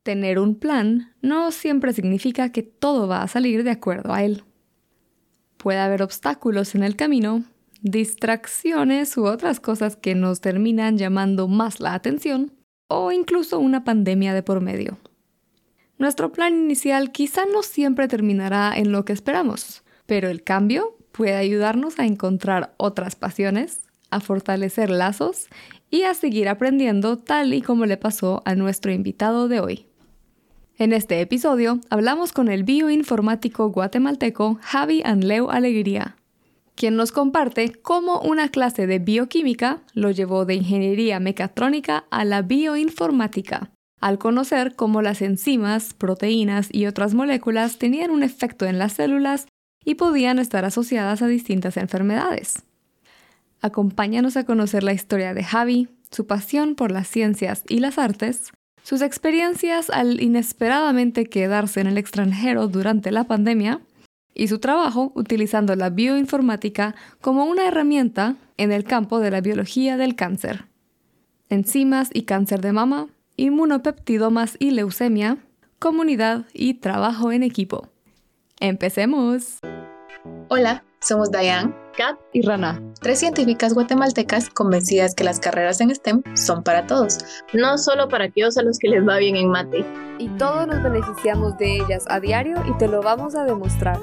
Tener un plan no siempre significa que todo va a salir de acuerdo a él. Puede haber obstáculos en el camino, distracciones u otras cosas que nos terminan llamando más la atención, o incluso una pandemia de por medio. Nuestro plan inicial quizá no siempre terminará en lo que esperamos, pero el cambio puede ayudarnos a encontrar otras pasiones, a fortalecer lazos y a seguir aprendiendo tal y como le pasó a nuestro invitado de hoy. En este episodio hablamos con el bioinformático guatemalteco Javi Anleu Alegría, quien nos comparte cómo una clase de bioquímica lo llevó de ingeniería mecatrónica a la bioinformática, al conocer cómo las enzimas, proteínas y otras moléculas tenían un efecto en las células y podían estar asociadas a distintas enfermedades. Acompáñanos a conocer la historia de Javi, su pasión por las ciencias y las artes, sus experiencias al inesperadamente quedarse en el extranjero durante la pandemia y su trabajo utilizando la bioinformática como una herramienta en el campo de la biología del cáncer. Enzimas y cáncer de mama, inmunopeptidomas y leucemia, comunidad y trabajo en equipo. ¡Empecemos! Hola, somos Dayan, Kat y Rana, 3 científicas guatemaltecas convencidas que las carreras en STEM son para todos, no solo para aquellos a los que les va bien en mate. Y todos nos beneficiamos de ellas a diario y te lo vamos a demostrar.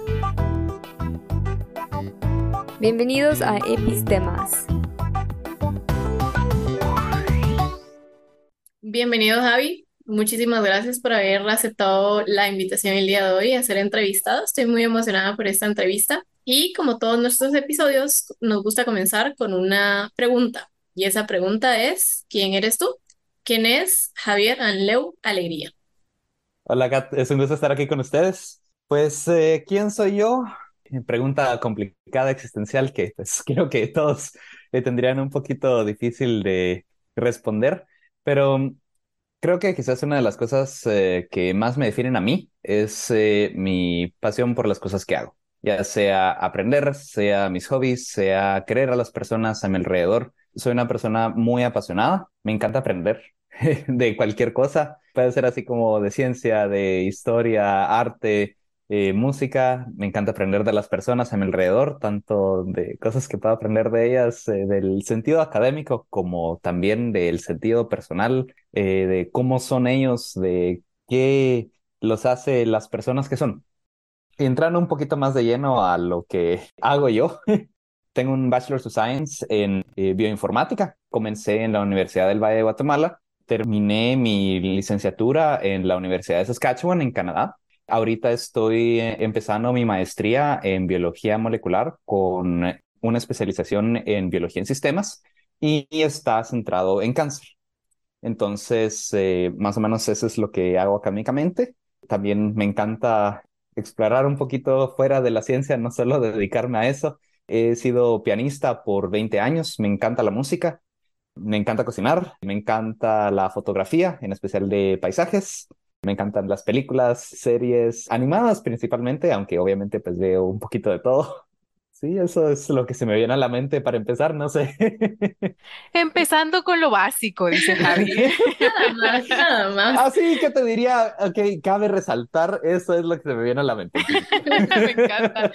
Bienvenidos a Epistemas. Bienvenido, Javi. Muchísimas gracias por haber aceptado la invitación el día de hoy a ser entrevistado. Estoy muy emocionada por esta entrevista. Y como todos nuestros episodios, nos gusta comenzar con una pregunta. Y esa pregunta es, ¿quién eres tú? ¿Quién es Javier Anleu Alegría? Hola, Kat, es un gusto estar aquí con ustedes. Pues, ¿quién soy yo? Pregunta complicada, existencial, que pues creo que todos tendrían un poquito difícil de responder, pero creo que quizás una de las cosas que más me definen a mí es mi pasión por las cosas que hago, ya sea aprender, sea mis hobbies, sea querer a las personas a mi alrededor. Soy una persona muy apasionada, me encanta aprender de cualquier cosa, puede ser así como de ciencia, de historia, arte, música. Me encanta aprender de las personas a mi alrededor, tanto de cosas que puedo aprender de ellas, del sentido académico, como también del sentido personal, de cómo son ellos, de qué los hace las personas que son. Y entrando un poquito más de lleno a lo que hago yo, tengo un Bachelor of Science en bioinformática. Comencé en la Universidad del Valle de Guatemala. Terminé mi licenciatura en la Universidad de Saskatchewan, en Canadá. Ahorita estoy empezando mi maestría en biología molecular con una especialización en biología en sistemas y está centrado en cáncer. Entonces, más o menos eso es lo que hago académicamente. También me encanta explorar un poquito fuera de la ciencia, no solo dedicarme a eso. He sido pianista por 20 años, me encanta la música, me encanta cocinar, me encanta la fotografía, en especial de paisajes. Me encantan las películas, series animadas principalmente, aunque obviamente pues veo un poquito de todo. Sí, eso es lo que se me viene a la mente para empezar, no sé. Empezando con lo básico, dice Javi. Nada más, nada más. Así que te diría, ok, cabe resaltar, eso es lo que se me viene a la mente. Me encanta.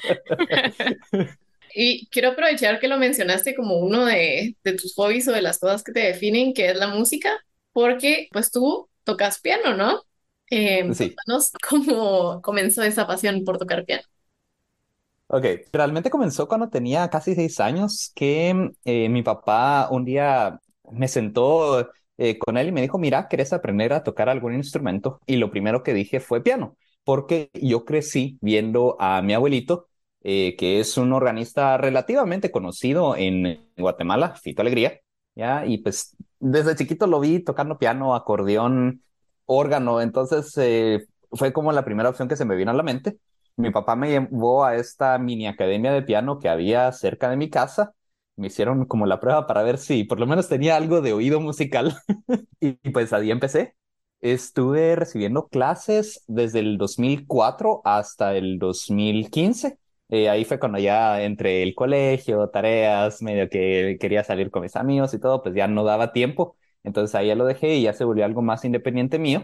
Y quiero aprovechar que lo mencionaste como uno de tus hobbies o de las cosas que te definen, que es la música, porque pues tú tocas piano, ¿no? Sí, Cuéntanos cómo comenzó esa pasión por tocar piano. ok. Realmente comenzó cuando tenía casi 6 años, que mi papá un día me sentó con él y me dijo, mira, ¿quieres aprender a tocar algún instrumento? Y lo primero que dije fue piano, porque yo crecí viendo a mi abuelito, que es un organista relativamente conocido en Guatemala, Fito Alegría, ¿ya? Y pues desde chiquito lo vi tocando piano, acordeón, órgano, entonces fue como la primera opción que se me vino a la mente. Mi papá me llevó a esta mini academia de piano que había cerca de mi casa. Me hicieron como la prueba para ver si por lo menos tenía algo de oído musical. Y pues ahí empecé. Estuve recibiendo clases desde el 2004 hasta el 2015. Ahí fue cuando ya entre el colegio, tareas, medio que quería salir con mis amigos y todo, pues ya no daba tiempo. Entonces ahí ya lo dejé y ya se volvió algo más independiente mío.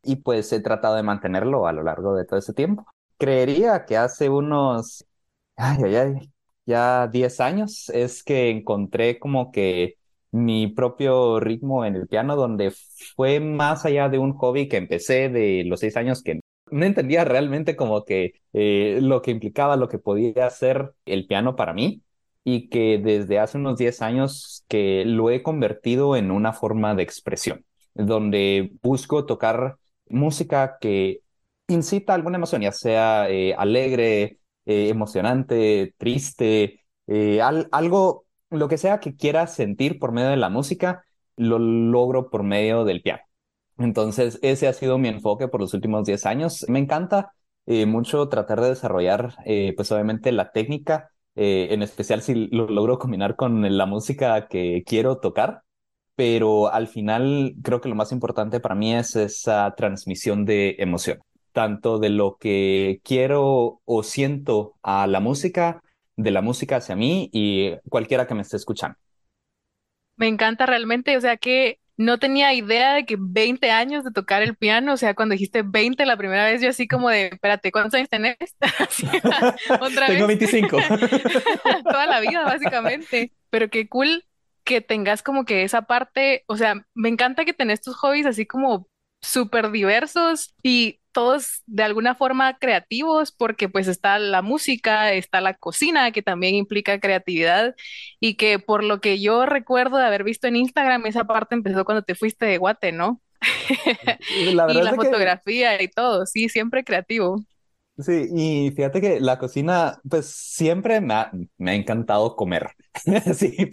y pues he tratado de mantenerlo a lo largo de todo ese tiempo. Creería que hace unos, ay, ay, ay, ya 10 años es que encontré como que mi propio ritmo en el piano, donde fue más allá de un hobby que empecé de los 6 años, que no entendía realmente como que lo que implicaba, lo que podía hacer el piano para mí, y que desde hace unos 10 años que lo he convertido en una forma de expresión, donde busco tocar música que incita alguna emoción, ya sea alegre, emocionante, triste, algo, lo que sea que quiera sentir por medio de la música, lo logro por medio del piano. Entonces, ese ha sido mi enfoque por los últimos 10 años. Me encanta mucho tratar de desarrollar, pues obviamente la técnica, en especial si lo logro combinar con la música que quiero tocar, pero al final creo que lo más importante para mí es esa transmisión de emoción, tanto de lo que quiero o siento a la música, de la música hacia mí y cualquiera que me esté escuchando. Me encanta realmente, o sea que no tenía idea de que 20 años de tocar el piano, o sea, cuando dijiste 20 la primera vez, yo así como de, espérate, ¿cuántos años tenés? Así, otra Tengo vez, 25. toda la vida básicamente, pero qué cool que tengas como que esa parte, o sea, me encanta que tenés tus hobbies así como súper diversos y todos de alguna forma creativos, porque pues está la música, está la cocina, que también implica creatividad y que por lo que yo recuerdo de haber visto en Instagram, esa parte empezó cuando te fuiste de Guate, ¿no? La Y verdad es la de que fotografía y todo, sí, siempre creativo. sí, y fíjate que la cocina, pues siempre me ha encantado comer. Sí,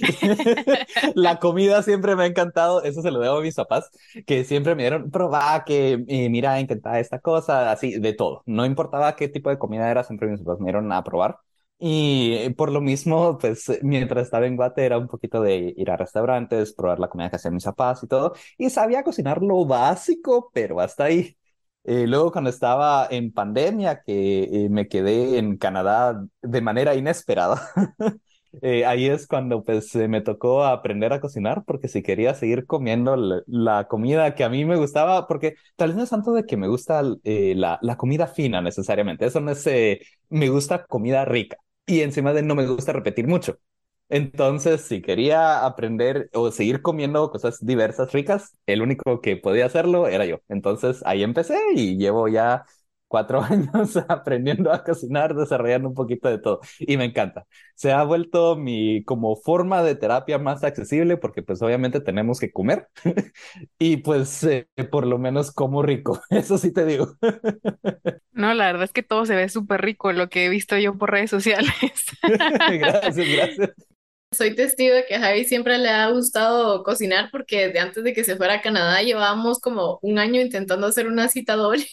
la comida siempre me ha encantado, eso se lo debo a mis papás, que siempre me dieron, probá, que mira, intentá esta cosa, así, de todo. No importaba qué tipo de comida era, siempre mis papás me dieron a probar. Y por lo mismo, pues mientras estaba en Guate era un poquito de ir a restaurantes, probar la comida que hacían mis papás y todo. Y sabía cocinar lo básico, pero hasta ahí. Luego, cuando estaba en pandemia, que me quedé en Canadá de manera inesperada, ahí es cuando pues me tocó aprender a cocinar, porque si quería seguir comiendo la comida que a mí me gustaba, porque tal vez no es tanto de que me gusta la comida fina necesariamente, eso no es, me gusta comida rica y encima de no me gusta repetir mucho. Entonces, si quería aprender o seguir comiendo cosas diversas, ricas, el único que podía hacerlo era yo. Entonces, ahí empecé y llevo ya 4 años aprendiendo a cocinar, desarrollando un poquito de todo. Y me encanta. Se ha vuelto mi como forma de terapia más accesible porque pues obviamente tenemos que comer y pues por lo menos como rico. Eso sí te digo. No, la verdad es que todo se ve súper rico, lo que he visto yo por redes sociales. Gracias, gracias. Soy testigo de que a Javi siempre le ha gustado cocinar porque desde antes de que se fuera a Canadá llevábamos como un año intentando hacer una cita doble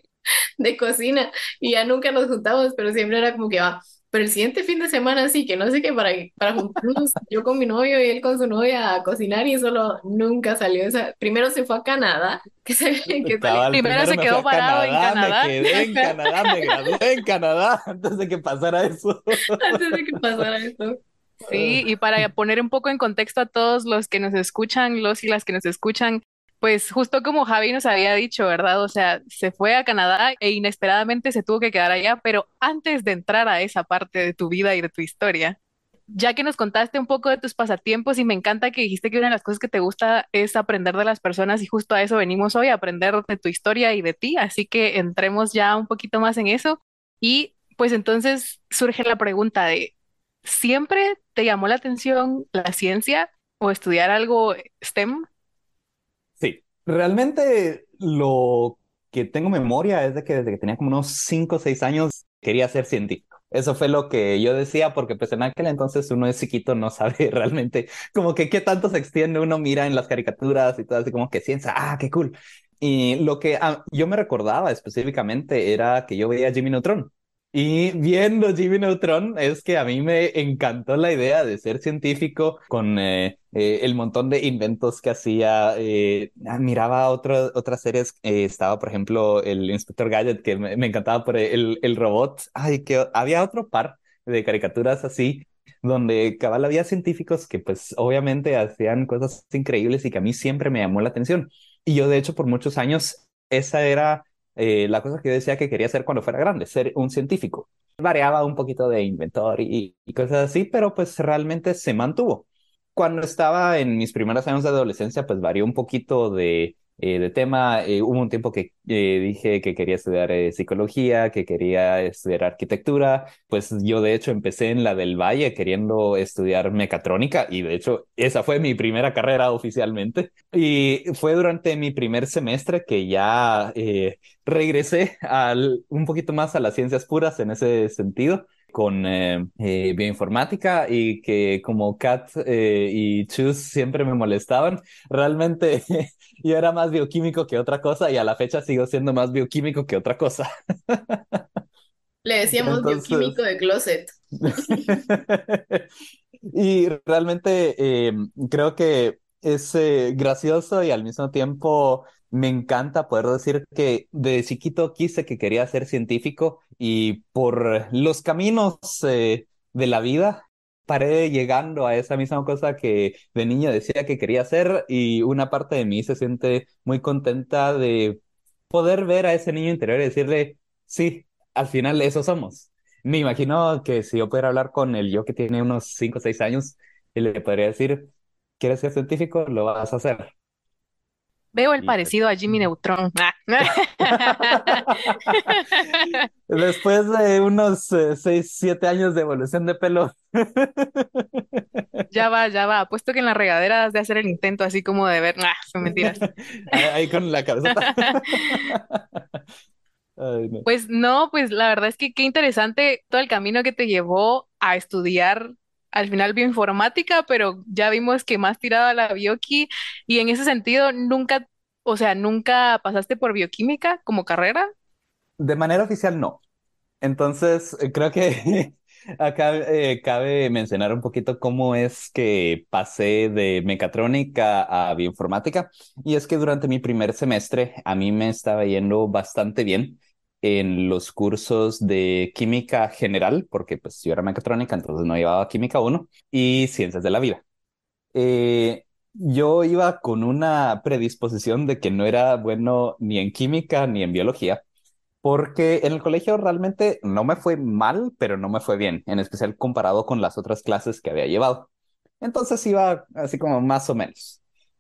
de cocina y ya nunca nos juntamos, pero siempre era como que va. Pero el siguiente fin de semana sí, que no sé qué, para juntarnos yo con mi novio y él con su novia a cocinar y solo nunca salió. O sea, primero se fue a Canadá, que salió Cabal, Primero primero se me fui quedó a parado en Canadá, me Canadá. quedé en Canadá, me gradué en Canadá antes de que pasara eso. antes de que pasara esto. Sí, y para poner un poco en contexto a todos los que nos escuchan, los y las que nos escuchan, pues justo como Javi nos había dicho, ¿verdad? O sea, se fue a Canadá e inesperadamente se tuvo que quedar allá, pero antes de entrar a esa parte de tu vida y de tu historia, ya que nos contaste un poco de tus pasatiempos y me encanta que dijiste que una de las cosas que te gusta es aprender de las personas y justo a eso venimos hoy, a aprender de tu historia y de ti, así que entremos ya un poquito más en eso y pues entonces surge la pregunta de, ¿siempre te llamó la atención la ciencia o estudiar algo STEM? Sí, realmente lo que tengo memoria es de que desde que tenía como unos 5 o 6 años quería ser científico. Eso fue lo que yo decía, porque pues en aquel entonces uno es chiquito, no sabe realmente como que qué tanto se extiende, uno mira en las caricaturas y todo así como que ciencia, ah, qué cool. Y lo que yo me recordaba específicamente era que yo veía Jimmy Neutron. Y viendo Jimmy Neutron es que a mí me encantó la idea de ser científico con el montón de inventos que hacía. Miraba otras series, estaba por ejemplo el Inspector Gadget que me encantaba por el robot. Ay, que había otro par de caricaturas así donde cabal había científicos que pues obviamente hacían cosas increíbles y que a mí siempre me llamó la atención. Y yo de hecho por muchos años esa era la cosa que yo decía que quería hacer cuando fuera grande, ser un científico. Variaba un poquito de inventor y cosas así, pero pues realmente se mantuvo. Cuando estaba en mis primeros años de adolescencia, pues varió un poquito de tema. Hubo un tiempo que dije que quería estudiar psicología, que quería estudiar arquitectura. Pues yo de hecho empecé en la del Valle queriendo estudiar mecatrónica y de hecho esa fue mi primera carrera oficialmente. Y fue durante mi primer semestre que ya regresé un poquito más a las ciencias puras en ese sentido con bioinformática y que como Kat y Chus siempre me molestaban, realmente yo era más bioquímico que otra cosa y a la fecha sigo siendo más bioquímico que otra cosa. Le decíamos bioquímico Entonces, de closet. y realmente creo que es gracioso y al mismo tiempo me encanta poder decir que de chiquito quise que quería ser científico y por los caminos de la vida paré llegando a esa misma cosa que de niño decía que quería hacer y una parte de mí se siente muy contenta de poder ver a ese niño interior y decirle, sí, al final eso somos. Me imagino que si yo pudiera hablar con el yo que tiene unos 5 o 6 años, y le podría decir, ¿quieres ser científico? Lo vas a hacer. Veo el Y pues... parecido a Jimmy Neutron. Después de unos 6, 7 años de evolución de pelo. Ya va, ya va. Apuesto que en la regadera has de hacer el intento así como de ver. Son mentiras. Ahí con la cabezota. Ay, no. Pues no, pues la verdad es que qué interesante todo el camino que te llevó a estudiar al final bioinformática, pero ya vimos que más tirado a la bioqui y en ese sentido nunca, o sea, nunca pasaste por bioquímica como carrera. De manera oficial, no. Entonces, creo que acá cabe mencionar un poquito cómo es que pasé de mecatrónica a bioinformática. Y es que durante mi primer semestre a mí me estaba yendo bastante bien en los cursos de química general, porque pues yo era mecatrónica, entonces no llevaba química uno y ciencias de la vida. Yo iba con una predisposición de que no era bueno ni en química ni en biología porque en el colegio realmente no me fue mal, pero no me fue bien, en especial comparado con las otras clases que había llevado. Entonces iba así como más o menos.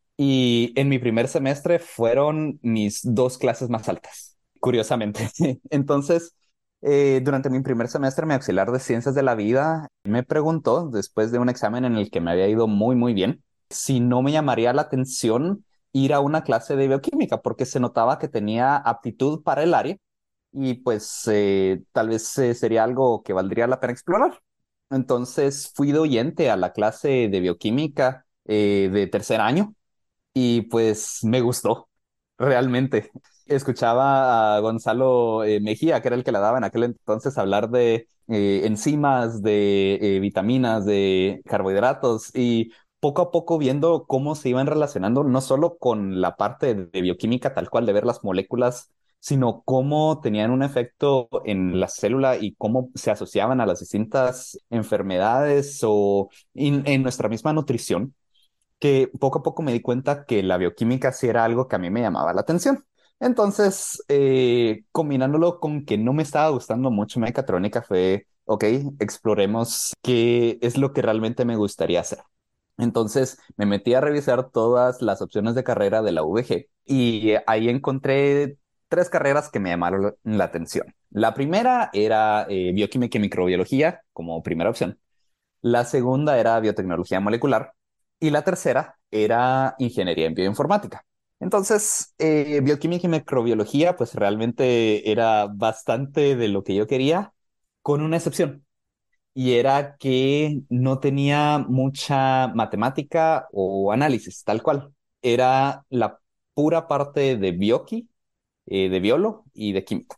Y en mi primer semestre fueron mis dos clases más altas, curiosamente. Entonces, durante mi primer semestre, mi auxiliar de ciencias de la vida me preguntó, después de un examen en el que me había ido muy, muy bien, si no me llamaría la atención ir a una clase de bioquímica, porque se notaba que tenía aptitud para el área y pues tal vez sería algo que valdría la pena explorar. Entonces fui de oyente a la clase de bioquímica de tercer año y pues me gustó, realmente. Escuchaba a Gonzalo Mejía, que era el que la daba en aquel entonces, hablar de enzimas, de vitaminas, de carbohidratos y poco a poco viendo cómo se iban relacionando, no solo con la parte de bioquímica tal cual, de ver las moléculas, sino cómo tenían un efecto en la célula y cómo se asociaban a las distintas enfermedades o en nuestra misma nutrición que poco a poco me di cuenta que la bioquímica sí era algo que a mí me llamaba la atención. Entonces, combinándolo con que no me estaba gustando mucho mecatrónica, fue, ok, exploremos qué es lo que realmente me gustaría hacer. Entonces, me metí a revisar todas las opciones de carrera de la VG y ahí encontré tres carreras que me llamaron la atención. La primera era bioquímica y microbiología como primera opción. La segunda era biotecnología molecular y la tercera era ingeniería en bioinformática. Entonces, bioquímica y microbiología, pues realmente era bastante de lo que yo quería, con una excepción, y era que no tenía mucha matemática o análisis, tal cual. Era la pura parte de bioqui, de biolo y de química.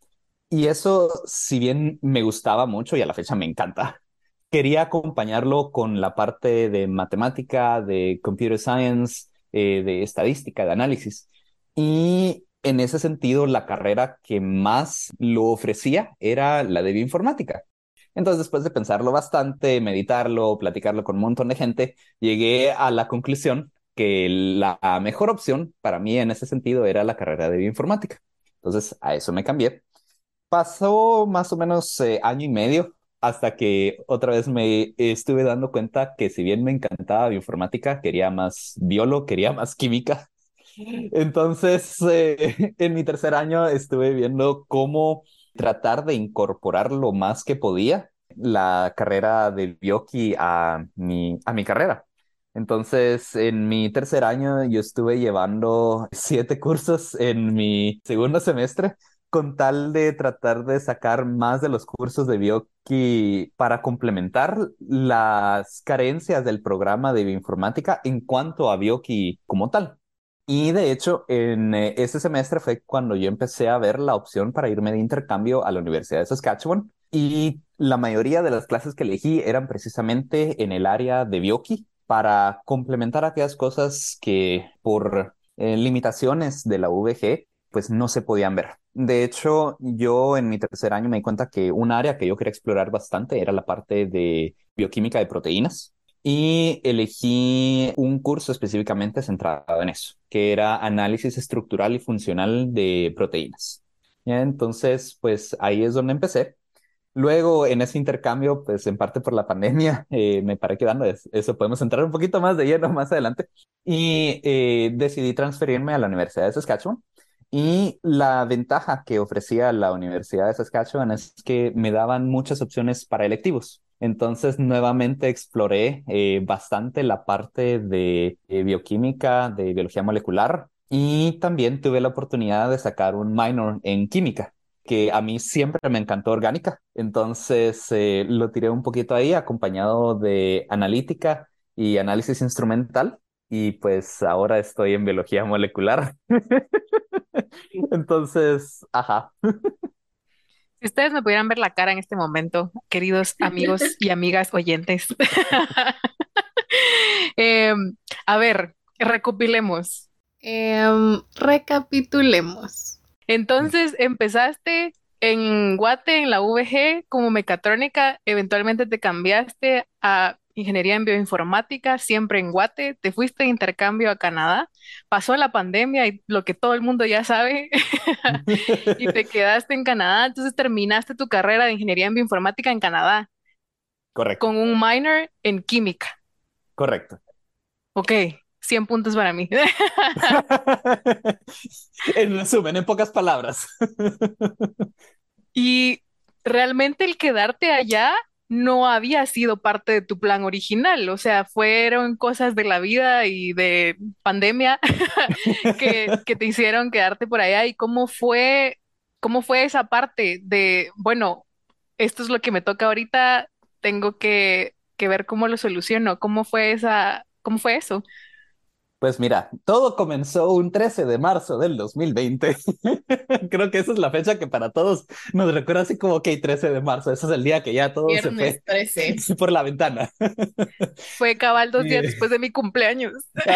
Y eso, si bien me gustaba mucho y a la fecha me encanta, quería acompañarlo con la parte de matemática, de computer science, de estadística, de análisis. Y en ese sentido, la carrera que más lo ofrecía era la de bioinformática. Entonces, después de pensarlo bastante, meditarlo, platicarlo con un montón de gente, llegué a la conclusión que la mejor opción para mí en ese sentido era la carrera de bioinformática. Entonces a eso me cambié. Pasó más o menos año y medio hasta que otra vez me estuve dando cuenta que si bien me encantaba bioinformática, quería más biolo, quería más química. Entonces, en mi tercer año estuve viendo cómo tratar de incorporar lo más que podía la carrera de bioqui a mi carrera. Entonces, en mi tercer año yo estuve llevando 7 cursos en mi segundo semestre con tal de tratar de sacar más de los cursos de bioqui para complementar las carencias del programa de bioinformática en cuanto a bioqui como tal. Y de hecho, en ese semestre fue cuando yo empecé a ver la opción para irme de intercambio a la Universidad de Saskatchewan. Y la mayoría de las clases que elegí eran precisamente en el área de bioqui para complementar aquellas cosas que por limitaciones de la UVG pues no se podían ver. De hecho, yo en mi tercer año me di cuenta que un área que yo quería explorar bastante era la parte de bioquímica de proteínas y elegí un curso específicamente centrado en eso, que era análisis estructural y funcional de proteínas. ¿Ya? Entonces, pues ahí es donde empecé. Luego, en ese intercambio, pues en parte por la pandemia, me paré quedando. Eso podemos entrar un poquito más de lleno más adelante. Y decidí transferirme a la Universidad de Saskatchewan. Y la ventaja que ofrecía la Universidad de Saskatchewan es que me daban muchas opciones para electivos. Entonces, nuevamente exploré bastante la parte de bioquímica, de biología molecular. Y también tuve la oportunidad de sacar un minor en química que a mí siempre me encantó orgánica, entonces lo tiré un poquito ahí acompañado de analítica y análisis instrumental y pues ahora estoy en biología molecular. Entonces, ajá. Si ustedes me pudieran ver la cara en este momento, queridos amigos y amigas oyentes. A ver, recopilemos. Recapitulemos. Entonces, empezaste en Guate, en la UVG, como mecatrónica, eventualmente te cambiaste a ingeniería en bioinformática, siempre en Guate, te fuiste de intercambio a Canadá, pasó la pandemia y lo que todo el mundo ya sabe, y te quedaste en Canadá, entonces terminaste tu carrera de ingeniería en bioinformática en Canadá, Correcto, con un minor en química. correcto. Ok, 100 puntos para mí. En resumen, en pocas palabras. Y realmente el quedarte allá no había sido parte de tu plan original, o sea, fueron cosas de la vida y de pandemia que te hicieron quedarte por allá. ¿Y cómo fue esa parte de, bueno, esto es lo que me toca ahorita, tengo que ver cómo lo soluciono? Cómo fue eso? Pues mira, todo comenzó un 13 de marzo del 2020. Creo que esa es la fecha que para todos nos recuerda así como, ok, 13 de marzo, ese es el día que ya todo se Viernes fue 13. por la ventana. Fue cabal 2 días Y- después de mi cumpleaños.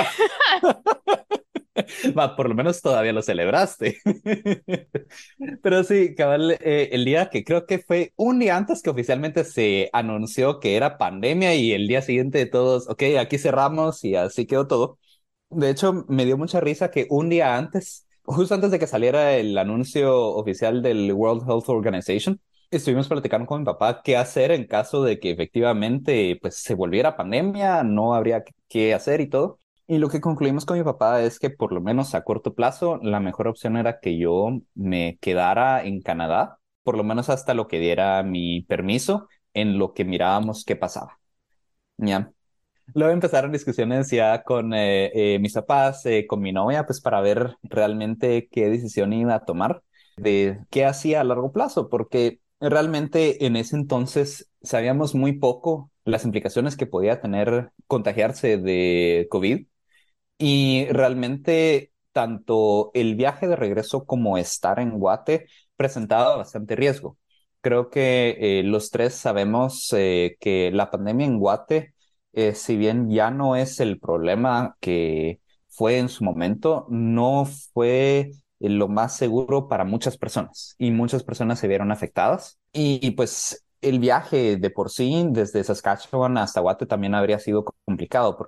Va, por lo menos todavía lo celebraste. Pero sí, cabal, el día que creo que fue un día antes que oficialmente se anunció que era pandemia y el día siguiente todos, ok, aquí cerramos y así quedó todo. De hecho, me dio mucha risa que un día antes, justo antes de que saliera el anuncio oficial del World Health Organization, estuvimos platicando con mi papá qué hacer en caso de que efectivamente pues, se volviera pandemia, no habría qué hacer y todo. Y lo que concluimos con mi papá es que por lo menos a corto plazo la mejor opción era que yo me quedara en Canadá, por lo menos hasta lo que diera mi permiso, en lo que mirábamos qué pasaba. ¿Ya? Luego empezaron discusiones ya con mis papás, con mi novia, pues para ver realmente qué decisión iba a tomar de qué hacía a largo plazo, porque realmente en ese entonces sabíamos muy poco las implicaciones que podía tener contagiarse de COVID y realmente tanto el viaje de regreso como estar en Guate presentaba bastante riesgo. Creo que los tres sabemos que la pandemia en Guate, si bien ya no es el problema que fue en su momento, no fue lo más seguro para muchas personas y muchas personas se vieron afectadas. Y pues el viaje de por sí desde Saskatchewan hasta Guate también habría sido complicado porque habría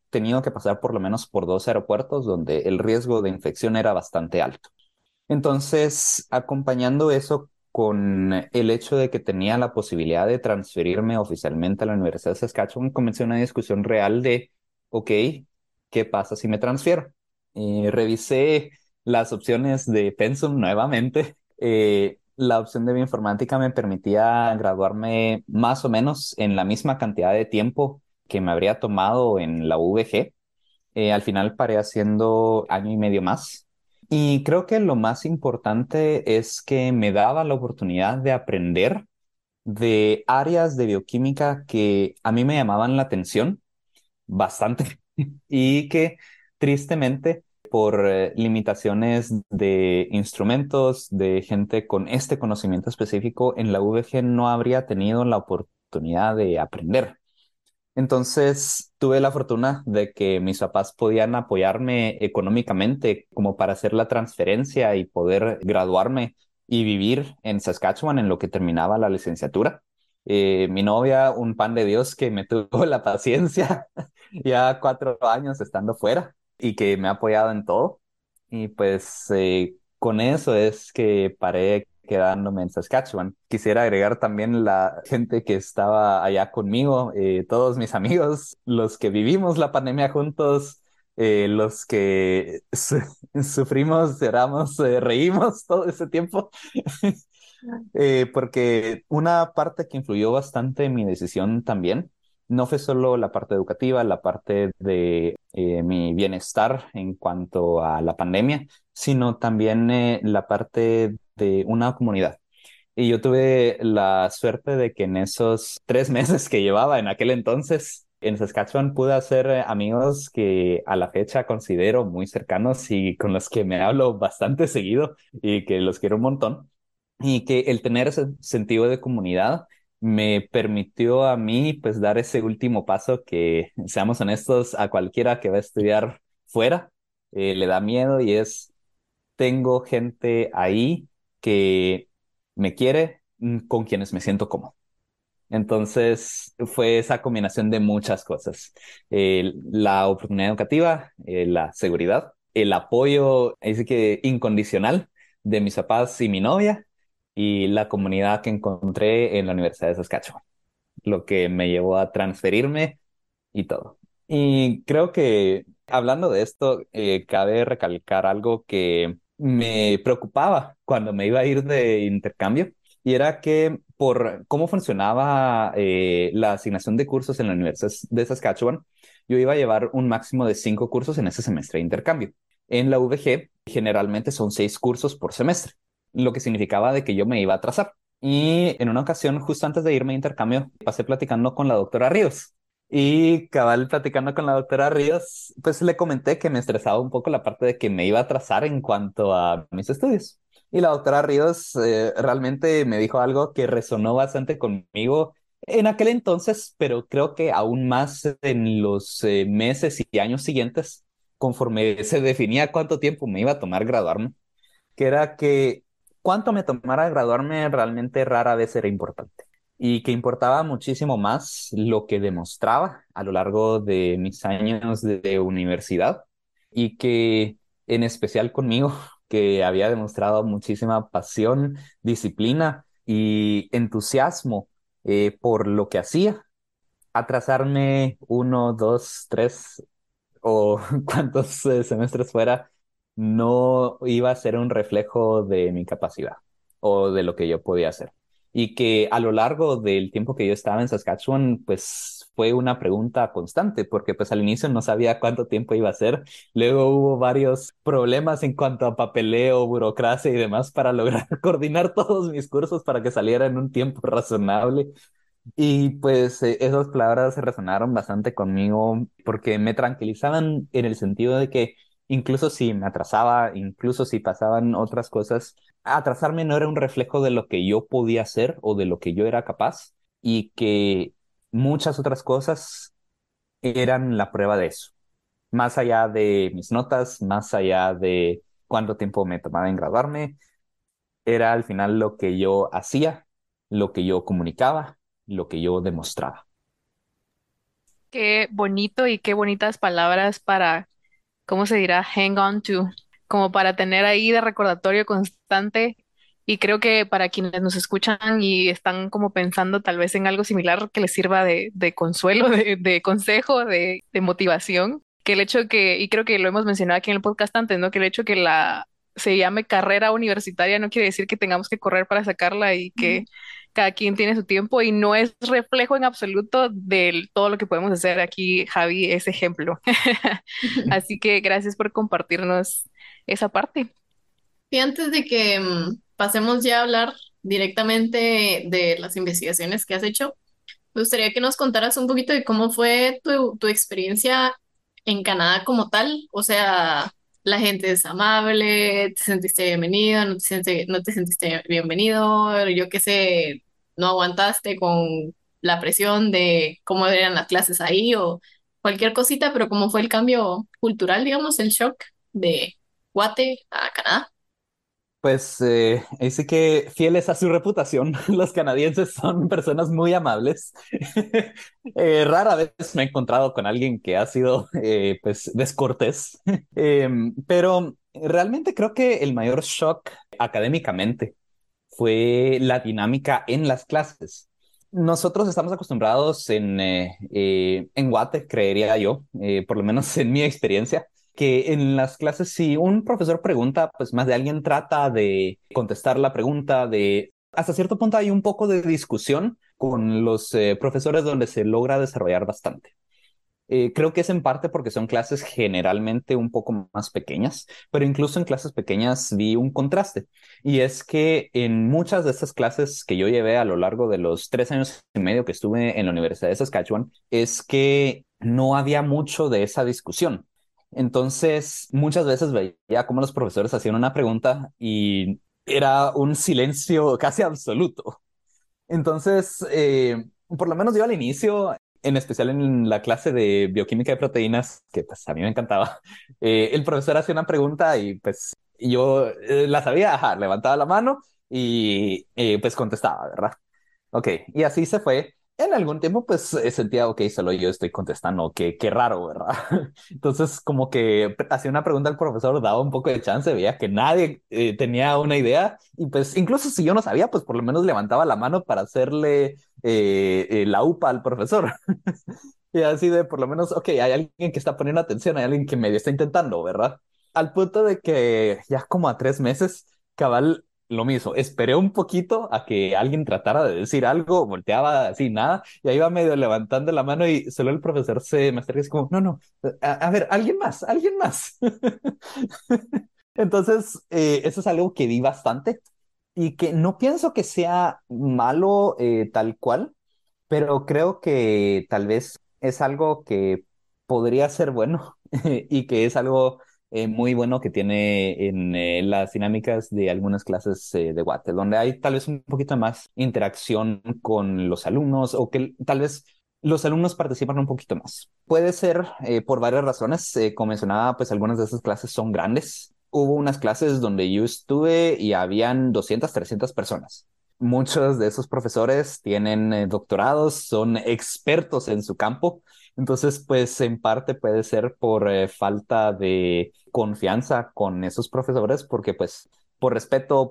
tenido que pasar por lo menos por 2 aeropuertos donde el riesgo de infección era bastante alto. Entonces, acompañando eso con el hecho de que tenía la posibilidad de transferirme oficialmente a la Universidad de Saskatchewan, comencé una discusión real de, ok, ¿qué pasa si me transfiero? Revisé las opciones de Pensum nuevamente. La opción de bioinformática me permitía graduarme más o menos en la misma cantidad de tiempo que me habría tomado en la UVG. Al final paré haciendo año y medio más. Y creo que lo más importante es que me daba la oportunidad de aprender de áreas de bioquímica que a mí me llamaban la atención bastante y que tristemente por limitaciones de instrumentos, de gente con este conocimiento específico en la UVG no habría tenido la oportunidad de aprender. Entonces tuve la fortuna de que mis papás podían apoyarme económicamente como para hacer la transferencia y poder graduarme y vivir en Saskatchewan en lo que terminaba la licenciatura. Mi novia, un pan de Dios que me tuvo la paciencia ya 4 años estando fuera y que me ha apoyado en todo. Y pues con eso es que paré quedándome en Saskatchewan. Quisiera agregar también la gente que estaba allá conmigo, todos mis amigos, los que vivimos la pandemia juntos, los que sufrimos, lloramos, reímos todo ese tiempo. Porque una parte que influyó bastante en mi decisión también no fue solo la parte educativa, la parte de mi bienestar en cuanto a la pandemia, sino también la parte de una comunidad. Y yo tuve la suerte de que en esos 3 meses que llevaba en aquel entonces en Saskatchewan pude hacer amigos que a la fecha considero muy cercanos y con los que me hablo bastante seguido y que los quiero un montón. Y que el tener ese sentido de comunidad me permitió a mí pues dar ese último paso que, seamos honestos, a cualquiera que va a estudiar fuera le da miedo y es tengo gente ahí que me quiere, con quienes me siento cómodo. Entonces fue esa combinación de muchas cosas. La oportunidad educativa, la seguridad, el apoyo, así que incondicional de mis papás y mi novia y la comunidad que encontré en la Universidad de Saskatchewan, lo que me llevó a transferirme y todo. Y creo que hablando de esto, cabe recalcar algo que me preocupaba cuando me iba a ir de intercambio, y era que por cómo funcionaba la asignación de cursos en la Universidad de Saskatchewan, yo iba a llevar un máximo de 5 cursos en ese semestre de intercambio. En la UVG generalmente son 6 cursos por semestre, lo que significaba de que yo me iba a atrasar. Y en una ocasión, justo antes de irme de intercambio, pasé platicando con la doctora Ríos. Y cabal, platicando con la doctora Ríos, pues le comenté que me estresaba un poco la parte de que me iba a atrasar en cuanto a mis estudios. Y la doctora Ríos realmente me dijo algo que resonó bastante conmigo en aquel entonces, pero creo que aún más en los meses y años siguientes, conforme se definía cuánto tiempo me iba a tomar graduarme, que era que cuánto me tomara graduarme realmente rara vez era importante y que importaba muchísimo más lo que demostraba a lo largo de mis años de universidad y que en especial conmigo, que había demostrado muchísima pasión, disciplina y entusiasmo por lo que hacía, atrasarme 1, 2, 3 o cuántos semestres fuera, no iba a ser un reflejo de mi capacidad o de lo que yo podía hacer. Y que a lo largo del tiempo que yo estaba en Saskatchewan, pues fue una pregunta constante, porque pues al inicio no sabía cuánto tiempo iba a ser. Luego hubo varios problemas en cuanto a papeleo, burocracia y demás para lograr coordinar todos mis cursos para que saliera en un tiempo razonable. Y pues esas palabras resonaron bastante conmigo porque me tranquilizaban en el sentido de que incluso si me atrasaba, incluso si pasaban otras cosas, atrasarme no era un reflejo de lo que yo podía hacer o de lo que yo era capaz y que muchas otras cosas eran la prueba de eso. Más allá de mis notas, más allá de cuánto tiempo me tomaba en graduarme, era al final lo que yo hacía, lo que yo comunicaba, lo que yo demostraba. Qué bonito y qué bonitas palabras para, ¿cómo se dirá? Hang on to, como para tener ahí de recordatorio constante. Y creo que para quienes nos escuchan y están como pensando tal vez en algo similar que les sirva de consuelo, de consejo, de motivación, que el hecho que, y creo que lo hemos mencionado aquí en el podcast antes, ¿no? Que el hecho que la se llame carrera universitaria no quiere decir que tengamos que correr para sacarla y que cada quien tiene su tiempo y no es reflejo en absoluto de todo lo que podemos hacer. Aquí Javi es ejemplo. Así que gracias por compartirnos esa parte. Y antes de que pasemos ya a hablar directamente de las investigaciones que has hecho, me gustaría que nos contaras un poquito de cómo fue tu experiencia en Canadá como tal. O sea, la gente es amable, te sentiste bienvenido, no te sentiste bienvenido, yo qué sé, no aguantaste con la presión de cómo eran las clases ahí o cualquier cosita, pero cómo fue el cambio cultural, digamos, el shock de Guate a Canadá. Pues ahí sí que fieles a su reputación, los canadienses son personas muy amables. Rara vez me he encontrado con alguien que ha sido pues descortés. Pero realmente creo que el mayor shock académicamente fue la dinámica en las clases. Nosotros estamos acostumbrados en Guate, creería yo, por lo menos en mi experiencia, que en las clases si un profesor pregunta, pues más de alguien trata de contestar la pregunta, de hasta cierto punto hay un poco de discusión con los profesores donde se logra desarrollar bastante. Creo que es en parte porque son clases generalmente un poco más pequeñas, pero incluso en clases pequeñas vi un contraste. Y es que en muchas de estas clases que yo llevé a lo largo de los 3 años y medio que estuve en la Universidad de Saskatchewan, es que no había mucho de esa discusión. Entonces, muchas veces veía cómo los profesores hacían una pregunta y era un silencio casi absoluto. Entonces, por lo menos yo al inicio, en especial en la clase de bioquímica de proteínas, que pues a mí me encantaba, el profesor hacía una pregunta y pues yo la sabía, ajá, levantaba la mano y pues contestaba, ¿verdad? Ok, y así se fue. En algún tiempo, pues sentía, ok, solo yo estoy contestando, qué raro, ¿verdad? Entonces, como que hacía una pregunta al profesor, daba un poco de chance, veía que nadie tenía una idea, y pues incluso si yo no sabía, pues por lo menos levantaba la mano para hacerle la UPA al profesor. Y así de, por lo menos, ok, hay alguien que está poniendo atención, hay alguien que medio está intentando, ¿verdad? Al punto de que ya como a 3 meses, cabal, lo mismo, esperé un poquito a que alguien tratara de decir algo, volteaba así, nada, y ahí iba medio levantando la mano y solo el profesor me acerca y es como, no, no, a ver, alguien más, alguien más. Entonces, eso es algo que vi bastante y que no pienso que sea malo tal cual, pero creo que tal vez es algo que podría ser bueno y que es algo muy bueno que tiene en las dinámicas de algunas clases de Guate, donde hay tal vez un poquito más interacción con los alumnos o que tal vez los alumnos participan un poquito más. Puede ser por varias razones. Como mencionaba, pues algunas de esas clases son grandes. Hubo unas clases donde yo estuve y habían 200, 300 personas. Muchos de esos profesores tienen doctorados, son expertos en su campo. Entonces, pues en parte puede ser por falta de confianza con esos profesores, porque pues por respeto,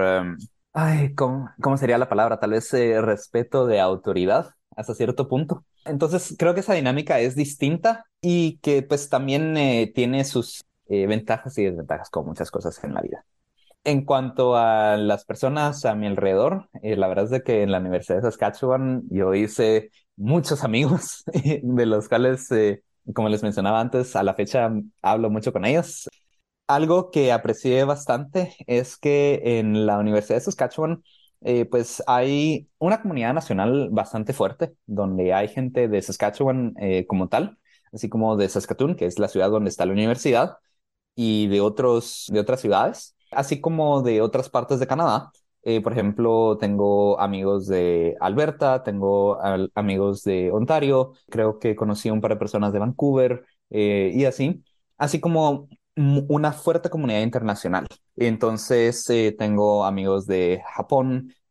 ay, ¿cómo sería la palabra? Tal vez respeto de autoridad hasta cierto punto. Entonces, creo que esa dinámica es distinta y que pues también tiene sus ventajas y desventajas como muchas cosas en la vida. En cuanto a las personas a mi alrededor, la verdad es de que en la Universidad de Saskatchewan yo hice muchos amigos, de los cuales, como les mencionaba antes, a la fecha hablo mucho con ellos. Algo que aprecié bastante es que en la Universidad de Saskatchewan, pues hay una comunidad nacional bastante fuerte, donde hay gente de Saskatchewan como tal, así como de Saskatoon, que es la ciudad donde está la universidad, y de otras ciudades, así como de otras partes de Canadá. Por ejemplo, tengo amigos de Alberta, tengo amigos de Ontario, creo que conocí a un par de personas de Vancouver y así como una fuerte comunidad internacional. Entonces, tengo amigos de Japón,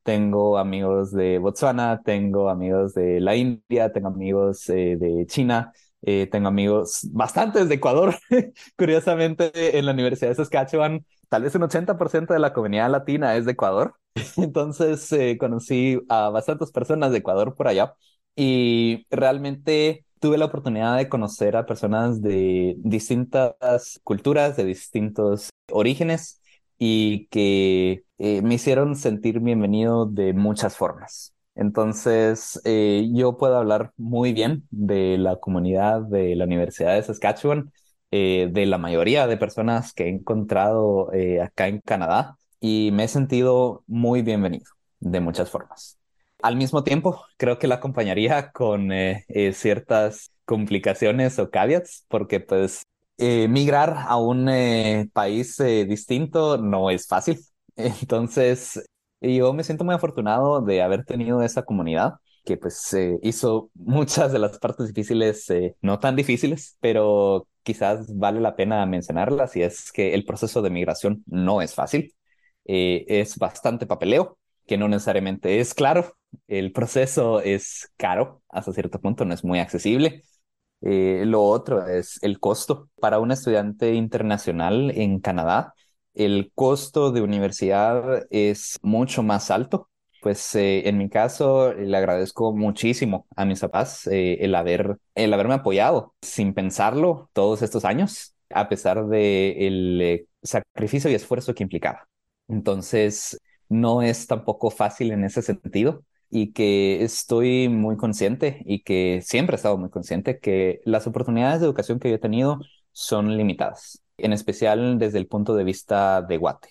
tengo amigos de Botswana, tengo amigos de la India, tengo amigos de China, tengo amigos bastantes de Ecuador. Curiosamente, en la Universidad de Saskatchewan, tal vez un 80% de la comunidad latina es de Ecuador. Entonces, conocí a bastantes personas de Ecuador por allá y realmente tuve la oportunidad de conocer a personas de distintas culturas, de distintos orígenes y que me hicieron sentir bienvenido de muchas formas. Entonces, yo puedo hablar muy bien de la comunidad de la Universidad de Saskatchewan, de la mayoría de personas que he encontrado acá en Canadá y me he sentido muy bienvenido de muchas formas. Al mismo tiempo, creo que la acompañaría con ciertas complicaciones o caveats, porque pues migrar a un país distinto no es fácil. Entonces, yo me siento muy afortunado de haber tenido esa comunidad que pues hizo muchas de las partes difíciles, no tan difíciles, pero quizás vale la pena mencionarlas, y es que el proceso de migración no es fácil. Es bastante papeleo, que no necesariamente es claro. El proceso es caro hasta cierto punto, no es muy accesible. Lo otro es el costo. Para un estudiante internacional en Canadá, el costo de universidad es mucho más alto. Pues en mi caso, le agradezco muchísimo a mis papás el haberme apoyado sin pensarlo todos estos años, a pesar de el sacrificio y esfuerzo que implicaba. Entonces, no es tampoco fácil en ese sentido, y que estoy muy consciente y que siempre he estado muy consciente que las oportunidades de educación que yo he tenido son limitadas, en especial desde el punto de vista de Guate.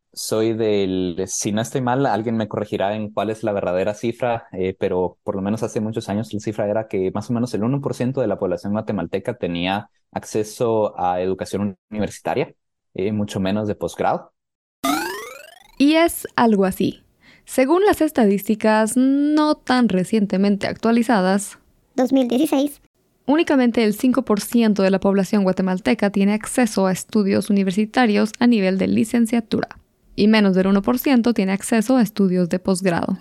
Si no estoy mal, alguien me corregirá en cuál es la verdadera cifra, pero por lo menos hace muchos años la cifra era que más o menos el 1% de la población guatemalteca tenía acceso a educación universitaria, mucho menos de posgrado. Y es algo así. Según las estadísticas no tan recientemente actualizadas, 2016, únicamente el 5% de la población guatemalteca tiene acceso a estudios universitarios a nivel de licenciatura, y menos del 1% tiene acceso a estudios de posgrado.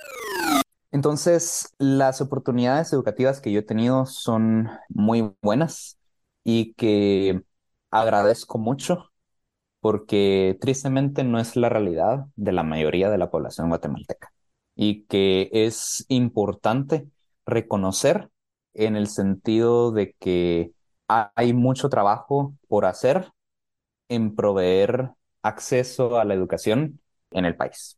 Entonces, las oportunidades educativas que yo he tenido son muy buenas y que agradezco mucho, porque tristemente no es la realidad de la mayoría de la población guatemalteca, y que es importante reconocer, en el sentido de que hay mucho trabajo por hacer en proveer acceso a la educación en el país.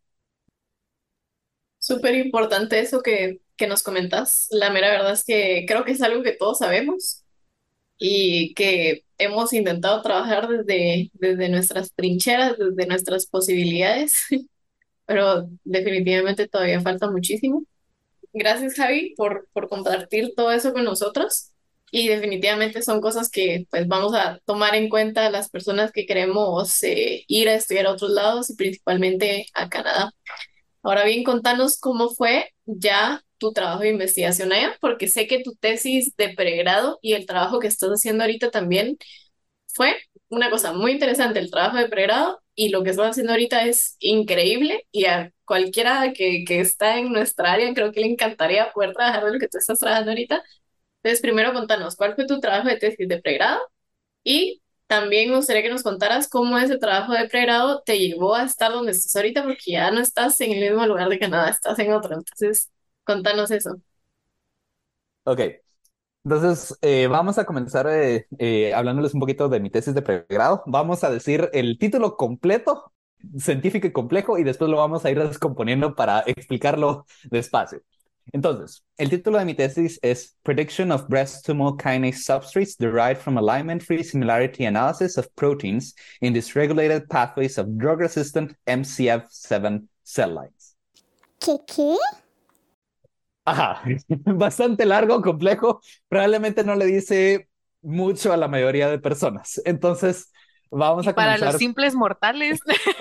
Súper importante eso que nos comentas. La mera verdad es que creo que es algo que todos sabemos y que hemos intentado trabajar desde nuestras trincheras, desde nuestras posibilidades, pero definitivamente todavía falta muchísimo. Gracias, Javi, por compartir todo eso con nosotros. Y definitivamente son cosas que pues vamos a tomar en cuenta las personas que queremos ir a estudiar a otros lados y principalmente a Canadá. Ahora bien, contanos cómo fue ya tu trabajo de investigación allá, porque sé que tu tesis de pregrado y el trabajo que estás haciendo ahorita también fue una cosa muy interesante. El trabajo de pregrado y lo que estás haciendo ahorita es increíble, y a cualquiera que está en nuestra área creo que le encantaría poder trabajar de lo que tú estás trabajando ahorita. Entonces, primero contanos, ¿cuál fue tu trabajo de tesis de pregrado? Y también me gustaría que nos contaras cómo ese trabajo de pregrado te llevó a estar donde estás ahorita, porque ya no estás en el mismo lugar de Canadá, estás en otro. Entonces, contanos eso. Ok, entonces vamos a comenzar hablándoles un poquito de mi tesis de pregrado. Vamos a decir el título completo, científico y complejo, y después lo vamos a ir descomponiendo para explicarlo despacio. Entonces, el título de mi tesis es Prediction of Breast Tumor Kinase Substrates Derived from Alignment-Free Similarity Analysis of Proteins in Dysregulated Pathways of Drug-Resistant MCF7 Cell Lines. ¿Qué? Ajá, bastante largo, complejo, probablemente no le dice mucho a la mayoría de personas. Entonces, vamos Y a para los comenzar. simples mortales,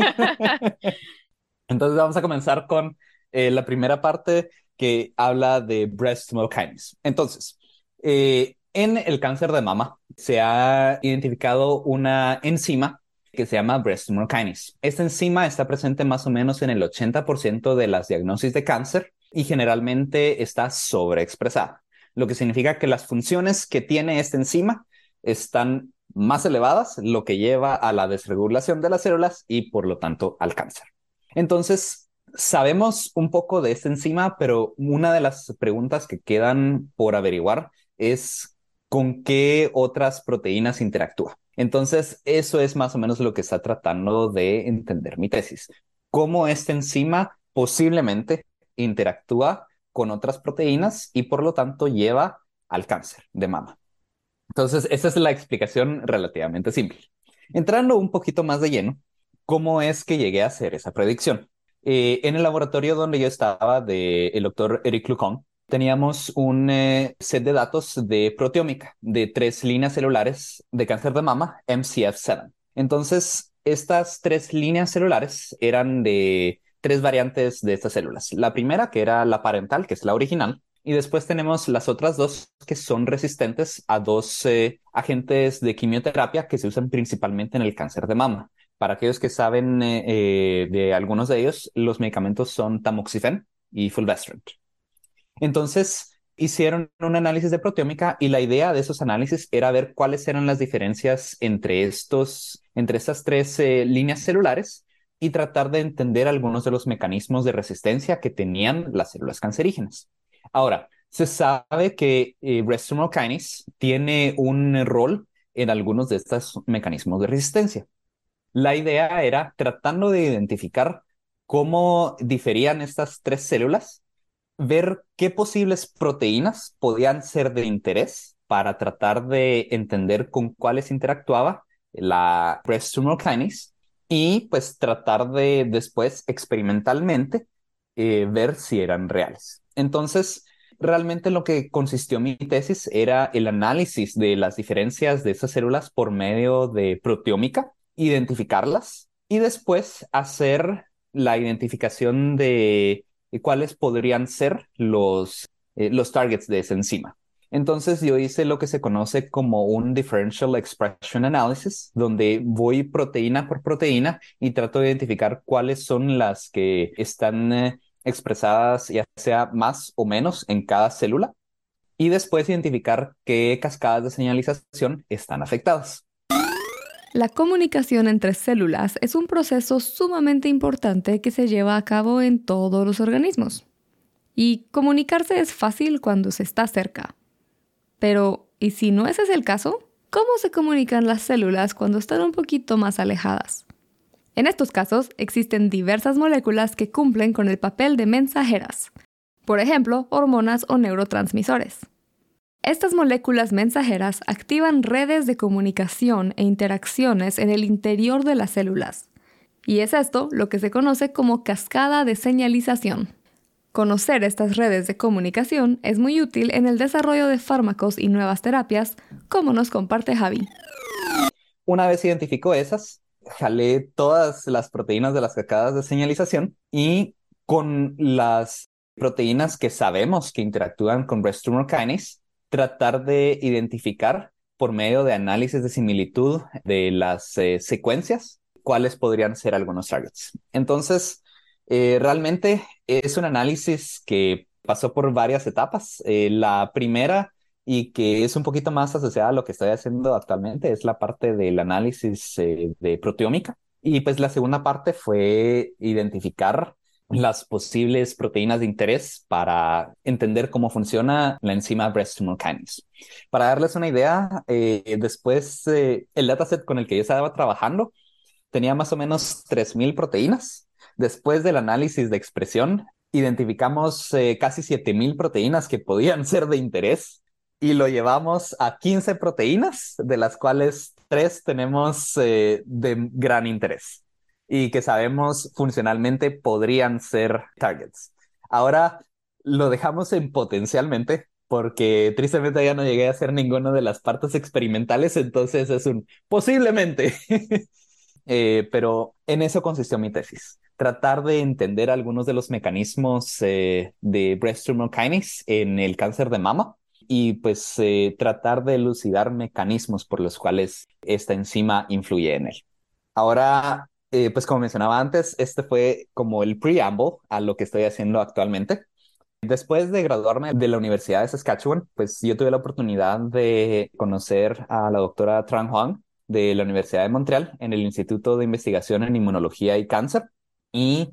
Entonces, vamos a comenzar con la primera parte, que habla de breast tumor kinase. Entonces, en el cáncer de mama se ha identificado una enzima que se llama breast tumor kinase. Esta enzima está presente más o menos en el 80% de las diagnosis de cáncer y generalmente está sobreexpresada, lo que significa que las funciones que tiene esta enzima están más elevadas, lo que lleva a la desregulación de las células y por lo tanto al cáncer. Entonces, sabemos un poco de esta enzima, pero una de las preguntas que quedan por averiguar es con qué otras proteínas interactúa. Entonces, eso es más o menos lo que está tratando de entender mi tesis. Cómo esta enzima posiblemente interactúa con otras proteínas y por lo tanto lleva al cáncer de mama. Entonces, esa es la explicación relativamente simple. Entrando un poquito más de lleno, ¿cómo es que llegué a hacer esa predicción? En el laboratorio donde yo estaba, del doctor Eric Lucon, teníamos un set de datos de proteómica de 3 líneas celulares de cáncer de mama, MCF7. Entonces, estas 3 líneas celulares eran de 3 variantes de estas células. La primera, que era la parental, que es la original, y después tenemos las otras 2 que son resistentes a 2 agentes de quimioterapia que se usan principalmente en el cáncer de mama. Para aquellos que saben de algunos de ellos, los medicamentos son tamoxifen y fulvestrant. Entonces, hicieron un análisis de proteómica y la idea de esos análisis era ver cuáles eran las diferencias entre estas 3 líneas celulares y tratar de entender algunos de los mecanismos de resistencia que tenían las células cancerígenas. Ahora, se sabe que breast tumor kinase tiene un rol en algunos de estos mecanismos de resistencia. La idea era tratando de identificar cómo diferían estas 3 células, ver qué posibles proteínas podían ser de interés para tratar de entender con cuáles interactuaba la breast tumor kinase y pues tratar de después experimentalmente ver si eran reales. Entonces, realmente lo que consistió mi tesis era el análisis de las diferencias de esas células por medio de proteómica, identificarlas y después hacer la identificación de cuáles podrían ser los targets de esa enzima. Entonces yo hice lo que se conoce como un Differential Expression Analysis, donde voy proteína por proteína y trato de identificar cuáles son las que están expresadas ya sea más o menos en cada célula y después identificar qué cascadas de señalización están afectadas. La comunicación entre células es un proceso sumamente importante que se lleva a cabo en todos los organismos. Y comunicarse es fácil cuando se está cerca. Pero, ¿y si no ese es el caso? ¿Cómo se comunican las células cuando están un poquito más alejadas? En estos casos, existen diversas moléculas que cumplen con el papel de mensajeras. Por ejemplo, hormonas o neurotransmisores. Estas moléculas mensajeras activan redes de comunicación e interacciones en el interior de las células. Y es esto lo que se conoce como cascada de señalización. Conocer estas redes de comunicación es muy útil en el desarrollo de fármacos y nuevas terapias, como nos comparte Javi. Una vez identificó esas, jalé todas las proteínas de las cascadas de señalización y con las proteínas que sabemos que interactúan con breast tumor kinase, tratar de identificar por medio de análisis de similitud de las secuencias cuáles podrían ser algunos targets. Entonces, realmente es un análisis que pasó por varias etapas. La primera, y que es un poquito más asociada a lo que estoy haciendo actualmente, es la parte del análisis de proteómica. Y pues la segunda parte fue identificar las posibles proteínas de interés para entender cómo funciona la enzima breast tumor kinase. Para darles una idea, después el dataset con el que yo estaba trabajando tenía más o menos 3,000 proteínas. Después del análisis de expresión, identificamos casi 7,000 proteínas que podían ser de interés y lo llevamos a 15 proteínas, de las cuales 3 tenemos de gran interés y que sabemos funcionalmente podrían ser targets. Ahora lo dejamos en potencialmente porque tristemente ya no llegué a hacer ninguna de las partes experimentales, entonces es un posiblemente. Pero en eso consistió mi tesis. Tratar de entender algunos de los mecanismos de breast tumor kinase en el cáncer de mama y pues tratar de elucidar mecanismos por los cuales esta enzima influye en él. Ahora, pues como mencionaba antes, este fue como el preamble a lo que estoy haciendo actualmente. Después de graduarme de la Universidad de Saskatchewan, pues yo tuve la oportunidad de conocer a la doctora Tran Hoang de la Universidad de Montreal en el Instituto de Investigación en Inmunología y Cáncer. Y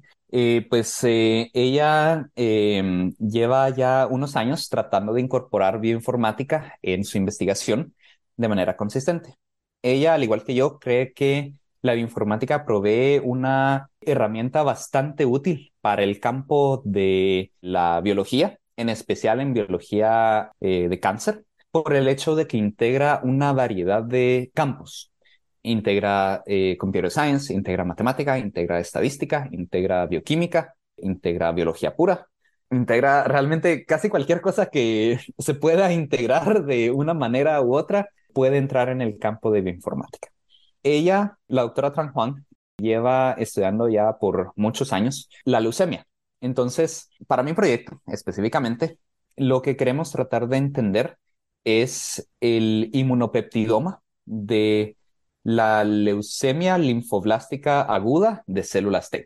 ella lleva ya unos años tratando de incorporar bioinformática en su investigación de manera consistente. Ella, al igual que yo, cree que la bioinformática provee una herramienta bastante útil para el campo de la biología, en especial en biología de cáncer, por el hecho de que integra una variedad de campos. Integra computer science, integra matemática, integra estadística, integra bioquímica, integra biología pura, integra realmente casi cualquier cosa que se pueda integrar de una manera u otra, puede entrar en el campo de bioinformática. Ella, la doctora Tran Hoang, lleva estudiando ya por muchos años la leucemia. Entonces, para mi proyecto específicamente, lo que queremos tratar de entender es el inmunopeptidoma de la leucemia linfoblástica aguda de células T.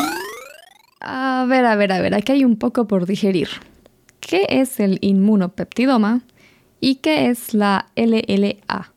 A ver, aquí hay un poco por digerir. ¿Qué es el inmunopeptidoma y qué es la LLA?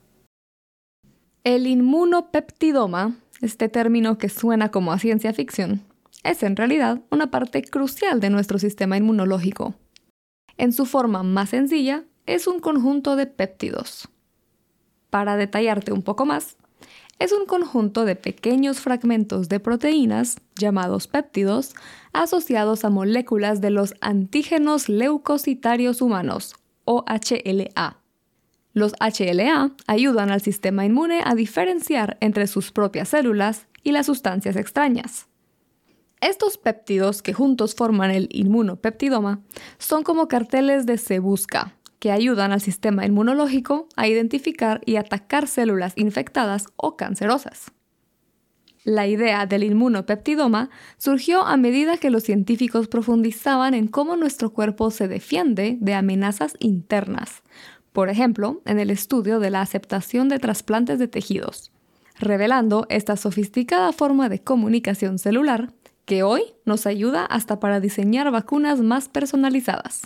El inmunopeptidoma, este término que suena como a ciencia ficción, es en realidad una parte crucial de nuestro sistema inmunológico. En su forma más sencilla, es un conjunto de péptidos. Para detallarte un poco más, es un conjunto de pequeños fragmentos de proteínas, llamados péptidos, asociados a moléculas de los antígenos leucocitarios humanos, o HLA. Los HLA ayudan al sistema inmune a diferenciar entre sus propias células y las sustancias extrañas. Estos péptidos que juntos forman el inmunopeptidoma son como carteles de se busca, que ayudan al sistema inmunológico a identificar y atacar células infectadas o cancerosas. La idea del inmunopeptidoma surgió a medida que los científicos profundizaban en cómo nuestro cuerpo se defiende de amenazas internas, por ejemplo, en el estudio de la aceptación de trasplantes de tejidos, revelando esta sofisticada forma de comunicación celular que hoy nos ayuda hasta para diseñar vacunas más personalizadas.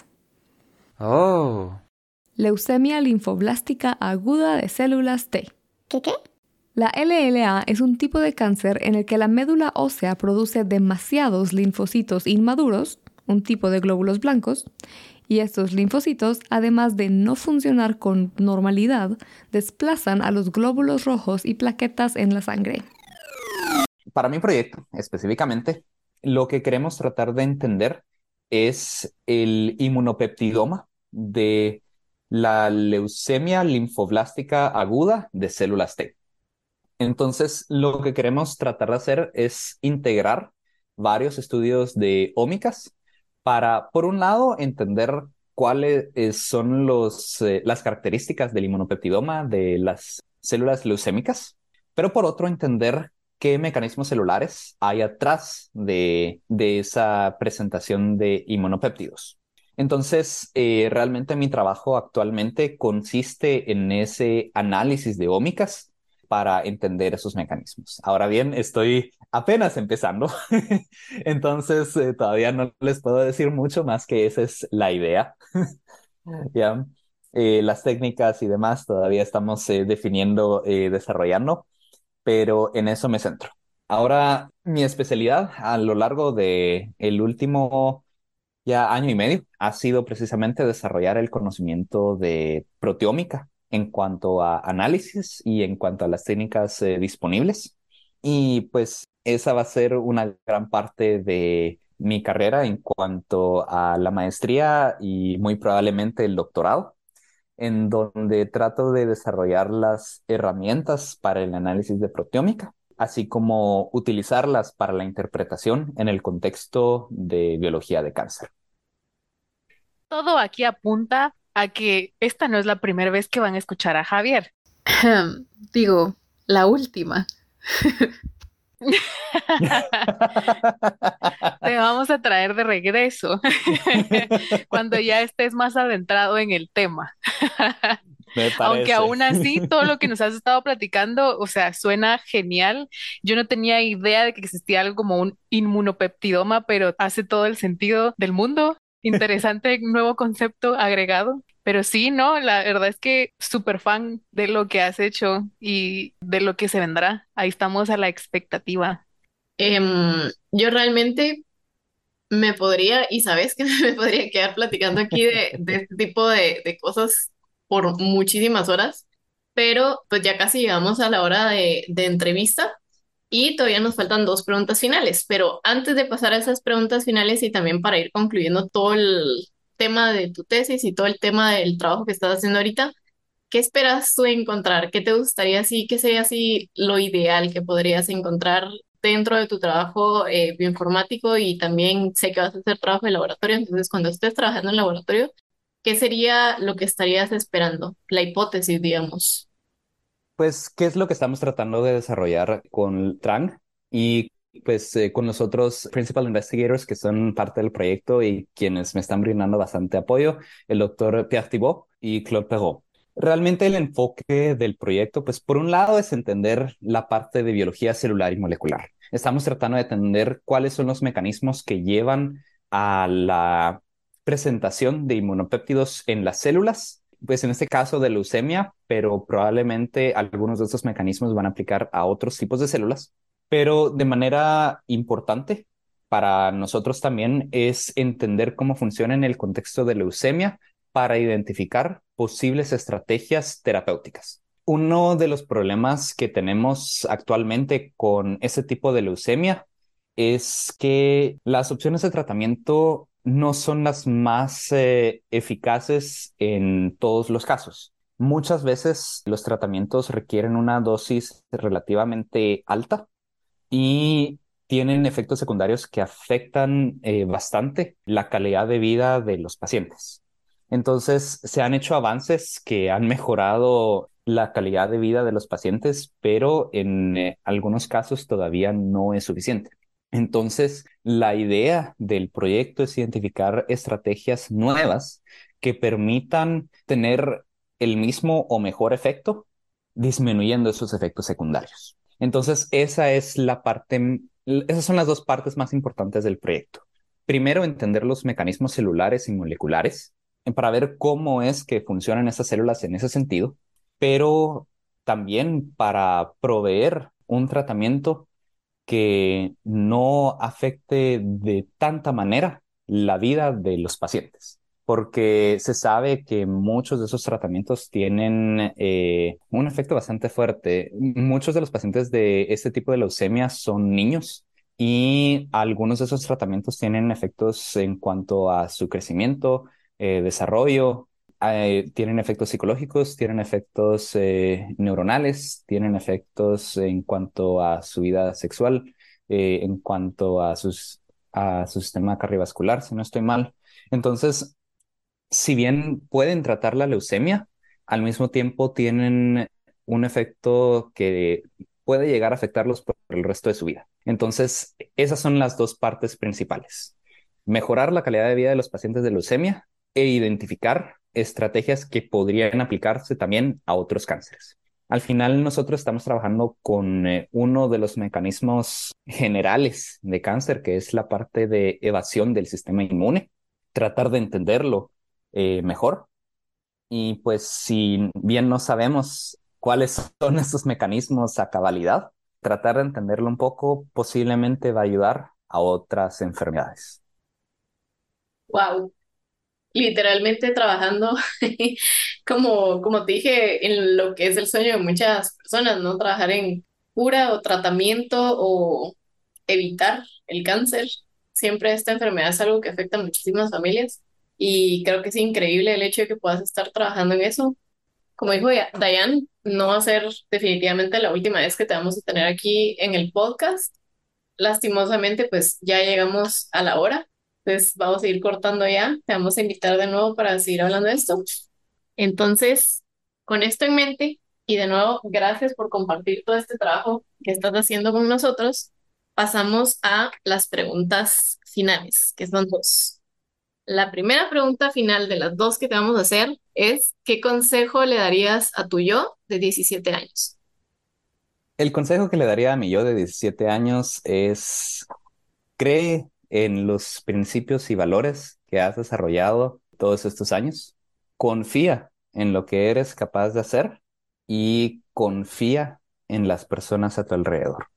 Oh. Leucemia linfoblástica aguda de células T. ¿Qué? La LLA es un tipo de cáncer en el que la médula ósea produce demasiados linfocitos inmaduros, un tipo de glóbulos blancos, y estos linfocitos, además de no funcionar con normalidad, desplazan a los glóbulos rojos y plaquetas en la sangre. Para mi proyecto, específicamente, lo que queremos tratar de entender es el inmunopeptidoma de la leucemia linfoblástica aguda de células T. Entonces, lo que queremos tratar de hacer es integrar varios estudios de ómicas para, por un lado, entender cuáles son las características del inmunopeptidoma de las células leucémicas, pero por otro, entender qué mecanismos celulares hay atrás de esa presentación de inmunopéptidos. Entonces, realmente mi trabajo actualmente consiste en ese análisis de ómicas para entender esos mecanismos. Ahora bien, estoy apenas empezando, entonces todavía no les puedo decir mucho más que esa es la idea. ¿Ya? Las técnicas y demás todavía estamos definiendo, desarrollando, pero en eso me centro. Ahora, mi especialidad a lo largo de el último ya año y medio ha sido precisamente desarrollar el conocimiento de proteómica en cuanto a análisis y en cuanto a las técnicas disponibles. Y pues esa va a ser una gran parte de mi carrera en cuanto a la maestría y muy probablemente el doctorado, en donde trato de desarrollar las herramientas para el análisis de proteómica, así como utilizarlas para la interpretación en el contexto de biología de cáncer. Todo aquí apunta a que esta no es la primera vez que van a escuchar a Javier. Digo, la última. Te vamos a traer de regreso cuando ya estés más adentrado en el tema. Me Aunque parece. aún así, todo lo que nos has estado platicando, o sea, suena genial. Yo no tenía idea de que existía algo como un inmunopeptidoma, pero hace todo el sentido del mundo. Interesante nuevo concepto agregado. Pero sí, no, la verdad es que súper fan de lo que has hecho y de lo que se vendrá. Ahí estamos a la expectativa. Yo realmente me podría, y sabes que me podría quedar platicando aquí de este tipo de cosas por muchísimas horas, pero pues ya casi llegamos a la hora de entrevista y todavía nos faltan dos preguntas finales, pero antes de pasar a esas preguntas finales y también para ir concluyendo todo el tema de tu tesis y todo el tema del trabajo que estás haciendo ahorita, ¿qué esperas tú encontrar? ¿Qué te gustaría así? ¿Qué sería así lo ideal que podrías encontrar dentro de tu trabajo bioinformático? Y también sé que vas a hacer trabajo de laboratorio, entonces cuando estés trabajando en laboratorio, ¿qué sería lo que estarías esperando? La hipótesis, digamos. Pues, ¿qué es lo que estamos tratando de desarrollar con Trang y pues con los otros principal investigators que son parte del proyecto y quienes me están brindando bastante apoyo, el doctor Pierre Thibault y Claude Perrault? Realmente el enfoque del proyecto, pues por un lado es entender la parte de biología celular y molecular. Estamos tratando de entender cuáles son los mecanismos que llevan a la presentación de inmunopéptidos en las células, pues en este caso de leucemia, pero probablemente algunos de estos mecanismos van a aplicar a otros tipos de células. Pero de manera importante para nosotros también es entender cómo funciona en el contexto de leucemia para identificar posibles estrategias terapéuticas. Uno de los problemas que tenemos actualmente con ese tipo de leucemia es que las opciones de tratamiento no son las más eficaces en todos los casos. Muchas veces los tratamientos requieren una dosis relativamente alta y tienen efectos secundarios que afectan bastante la calidad de vida de los pacientes. Entonces, se han hecho avances que han mejorado la calidad de vida de los pacientes, pero en algunos casos todavía no es suficiente. Entonces, la idea del proyecto es identificar estrategias nuevas que permitan tener el mismo o mejor efecto, disminuyendo esos efectos secundarios. Entonces, esas son las dos partes más importantes del proyecto. Primero, entender los mecanismos celulares y moleculares para ver cómo es que funcionan esas células en ese sentido, pero también para proveer un tratamiento que no afecte de tanta manera la vida de los pacientes, porque se sabe que muchos de esos tratamientos tienen un efecto bastante fuerte. Muchos de los pacientes de este tipo de leucemia son niños y algunos de esos tratamientos tienen efectos en cuanto a su crecimiento, desarrollo. Tienen efectos psicológicos, tienen efectos neuronales, tienen efectos en cuanto a su vida sexual, en cuanto a a su sistema cardiovascular, si no estoy mal. Entonces, si bien pueden tratar la leucemia, al mismo tiempo tienen un efecto que puede llegar a afectarlos por el resto de su vida. Entonces, esas son las dos partes principales. Mejorar la calidad de vida de los pacientes de leucemia e identificar estrategias que podrían aplicarse también a otros cánceres. Al final, nosotros estamos trabajando con uno de los mecanismos generales de cáncer, que es la parte de evasión del sistema inmune, tratar de entenderlo mejor. Y pues si bien no sabemos cuáles son estos mecanismos a cabalidad, tratar de entenderlo un poco posiblemente va a ayudar a otras enfermedades. Wow, literalmente trabajando como te dije, en lo que es el sueño de muchas personas, ¿no? Trabajar en cura o tratamiento o evitar el cáncer. Siempre esta enfermedad es algo que afecta a muchísimas familias y creo que es increíble el hecho de que puedas estar trabajando en eso. Como dijo Diane, no va a ser definitivamente la última vez que te vamos a tener aquí en el podcast. Lastimosamente, pues ya llegamos a la hora, entonces vamos a ir cortando ya. Te vamos a invitar de nuevo para seguir hablando de esto. Entonces, con esto en mente, y de nuevo, gracias por compartir todo este trabajo que estás haciendo con nosotros, pasamos a las preguntas finales, que son dos. La primera pregunta final de las dos que te vamos a hacer es, ¿qué consejo le darías a tu yo de 17 años? El consejo que le daría a mi yo de 17 años es: cree en los principios y valores que has desarrollado todos estos años. Confía en lo que eres capaz de hacer y confía en las personas a tu alrededor.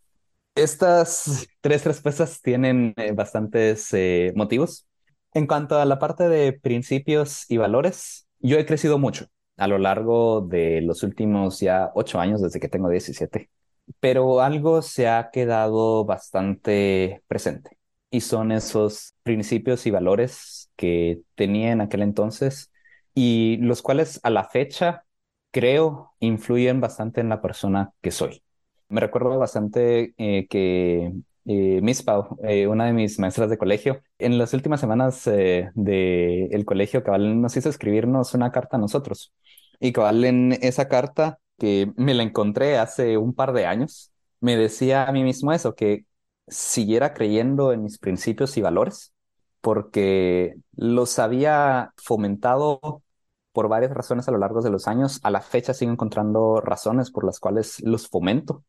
Estas tres respuestas tienen bastantes motivos. En cuanto a la parte de principios y valores, yo he crecido mucho a lo largo de los últimos ya 8 años desde que tengo 17, pero algo se ha quedado bastante presente y son esos principios y valores que tenía en aquel entonces y los cuales a la fecha creo influyen bastante en la persona que soy. Me recuerdo bastante que Miss Pau, una de mis maestras de colegio, en las últimas semanas del colegio, cabal nos hizo escribirnos una carta a nosotros. Y cabal en esa carta, que me la encontré hace un par de años, me decía a mí mismo eso, que siguiera creyendo en mis principios y valores, porque los había fomentado por varias razones a lo largo de los años. A la fecha sigo encontrando razones por las cuales los fomento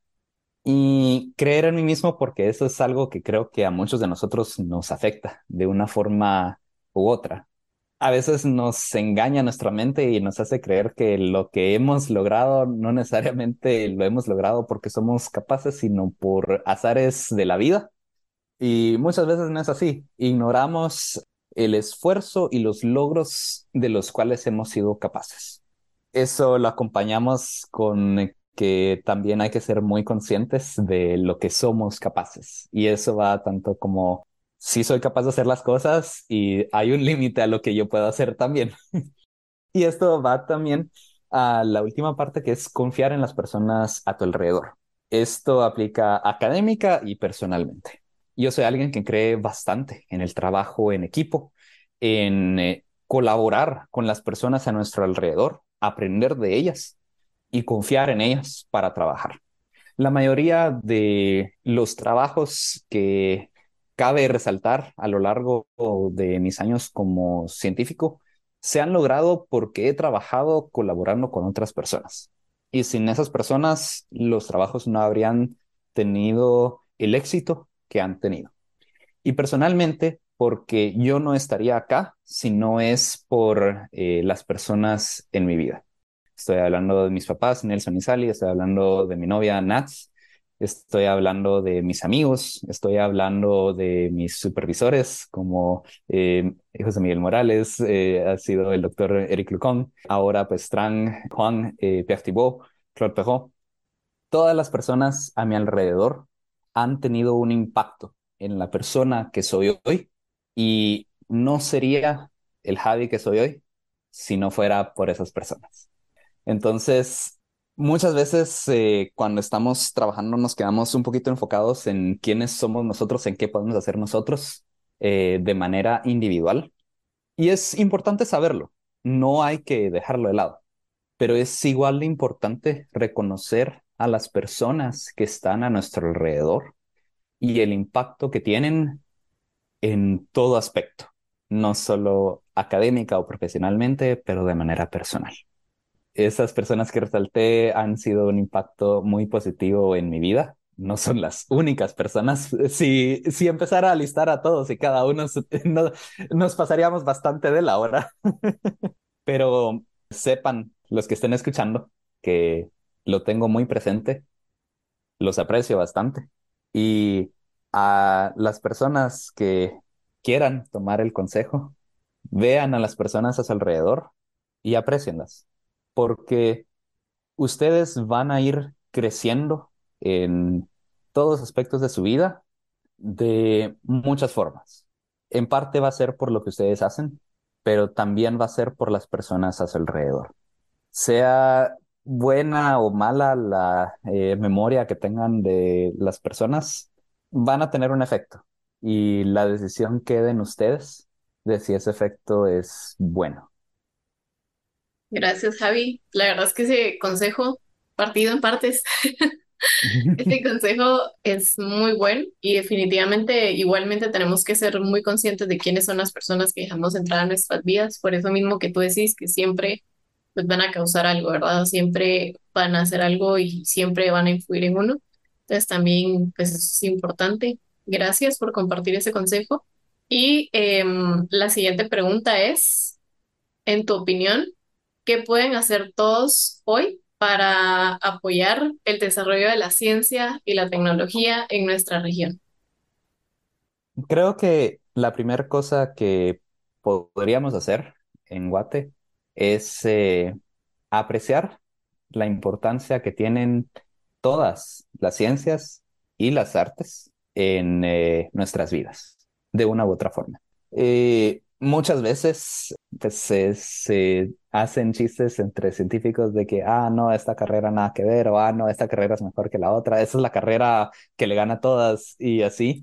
y creer en mí mismo, porque eso es algo que creo que a muchos de nosotros nos afecta de una forma u otra. A veces nos engaña nuestra mente y nos hace creer que lo que hemos logrado no necesariamente lo hemos logrado porque somos capaces, sino por azares de la vida. Y muchas veces no es así. Ignoramos el esfuerzo y los logros de los cuales hemos sido capaces. Eso lo acompañamos con que también hay que ser muy conscientes de lo que somos capaces. Y eso va tanto como si soy capaz de hacer las cosas y hay un límite a lo que yo puedo hacer también. Y esto va también a la última parte, que es confiar en las personas a tu alrededor. Esto aplica académica y personalmente. Yo soy alguien que cree bastante en el trabajo en equipo, en colaborar con las personas a nuestro alrededor, aprender de ellas y confiar en ellas para trabajar. La mayoría de los trabajos que cabe resaltar a lo largo de mis años como científico se han logrado porque he trabajado colaborando con otras personas. Y sin esas personas, los trabajos no habrían tenido el éxito que han tenido. Y personalmente, porque yo no estaría acá si no es por las personas en mi vida. Estoy hablando de mis papás, Nelson y Sally, estoy hablando de mi novia, Nats, estoy hablando de mis amigos, estoy hablando de mis supervisores, como José Miguel Morales, ha sido el doctor Eric Lucón, ahora pues Tran, Juan, Pierre Thibault, Claude Perrault. Todas las personas a mi alrededor han tenido un impacto en la persona que soy hoy y no sería el Javi que soy hoy si no fuera por esas personas. Entonces, muchas veces cuando estamos trabajando nos quedamos un poquito enfocados en quiénes somos nosotros, en qué podemos hacer nosotros de manera individual. Y es importante saberlo, no hay que dejarlo de lado, pero es igual de importante reconocer a las personas que están a nuestro alrededor y el impacto que tienen en todo aspecto, no solo académica o profesionalmente, pero de manera personal. Esas personas que resalté han sido un impacto muy positivo en mi vida. No son las únicas personas. Si empezara a listar a todos y cada uno, no, nos pasaríamos bastante de la hora. Pero sepan los que estén escuchando que lo tengo muy presente, los aprecio bastante. Y a las personas que quieran tomar el consejo, vean a las personas a su alrededor y aprécienlas, porque ustedes van a ir creciendo en todos los aspectos de su vida de muchas formas. En parte va a ser por lo que ustedes hacen, pero también va a ser por las personas a su alrededor. Sea buena o mala la memoria que tengan de las personas, van a tener un efecto. Y la decisión queda en ustedes de si ese efecto es bueno. Gracias, Javi. La verdad es que ese consejo, partido en partes, Este consejo es muy bueno y definitivamente igualmente tenemos que ser muy conscientes de quiénes son las personas que dejamos entrar a nuestras vidas. Por eso mismo que tú decís que siempre pues, van a causar algo, ¿verdad? Siempre van a hacer algo y siempre van a influir en uno. Entonces también pues eso es importante. Gracias por compartir ese consejo. Y la siguiente pregunta es, en tu opinión, ¿qué pueden hacer todos hoy para apoyar el desarrollo de la ciencia y la tecnología en nuestra región? Creo que la primera cosa que podríamos hacer en Guate es apreciar la importancia que tienen todas las ciencias y las artes en nuestras vidas, de una u otra forma. Muchas veces pues, se hacen chistes entre científicos de que, no, esta carrera nada que ver, o no, esta carrera es mejor que la otra, esa es la carrera que le gana a todas y así.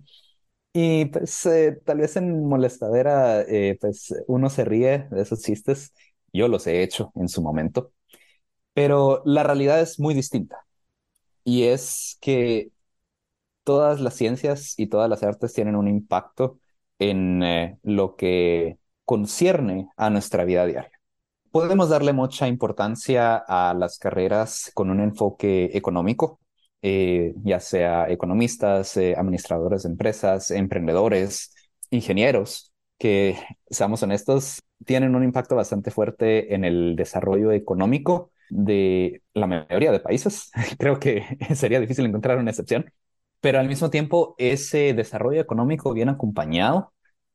Y pues tal vez en molestadera, pues uno se ríe de esos chistes. Yo los he hecho en su momento, pero la realidad es muy distinta. Y es que todas las ciencias y todas las artes tienen un impacto en lo que concierne a nuestra vida diaria. Podemos darle mucha importancia a las carreras con un enfoque económico, ya sea economistas, administradores de empresas, emprendedores, ingenieros, que, seamos honestos, tienen un impacto bastante fuerte en el desarrollo económico de la mayoría de países. Creo que sería difícil encontrar una excepción, pero al mismo tiempo ese desarrollo económico viene acompañado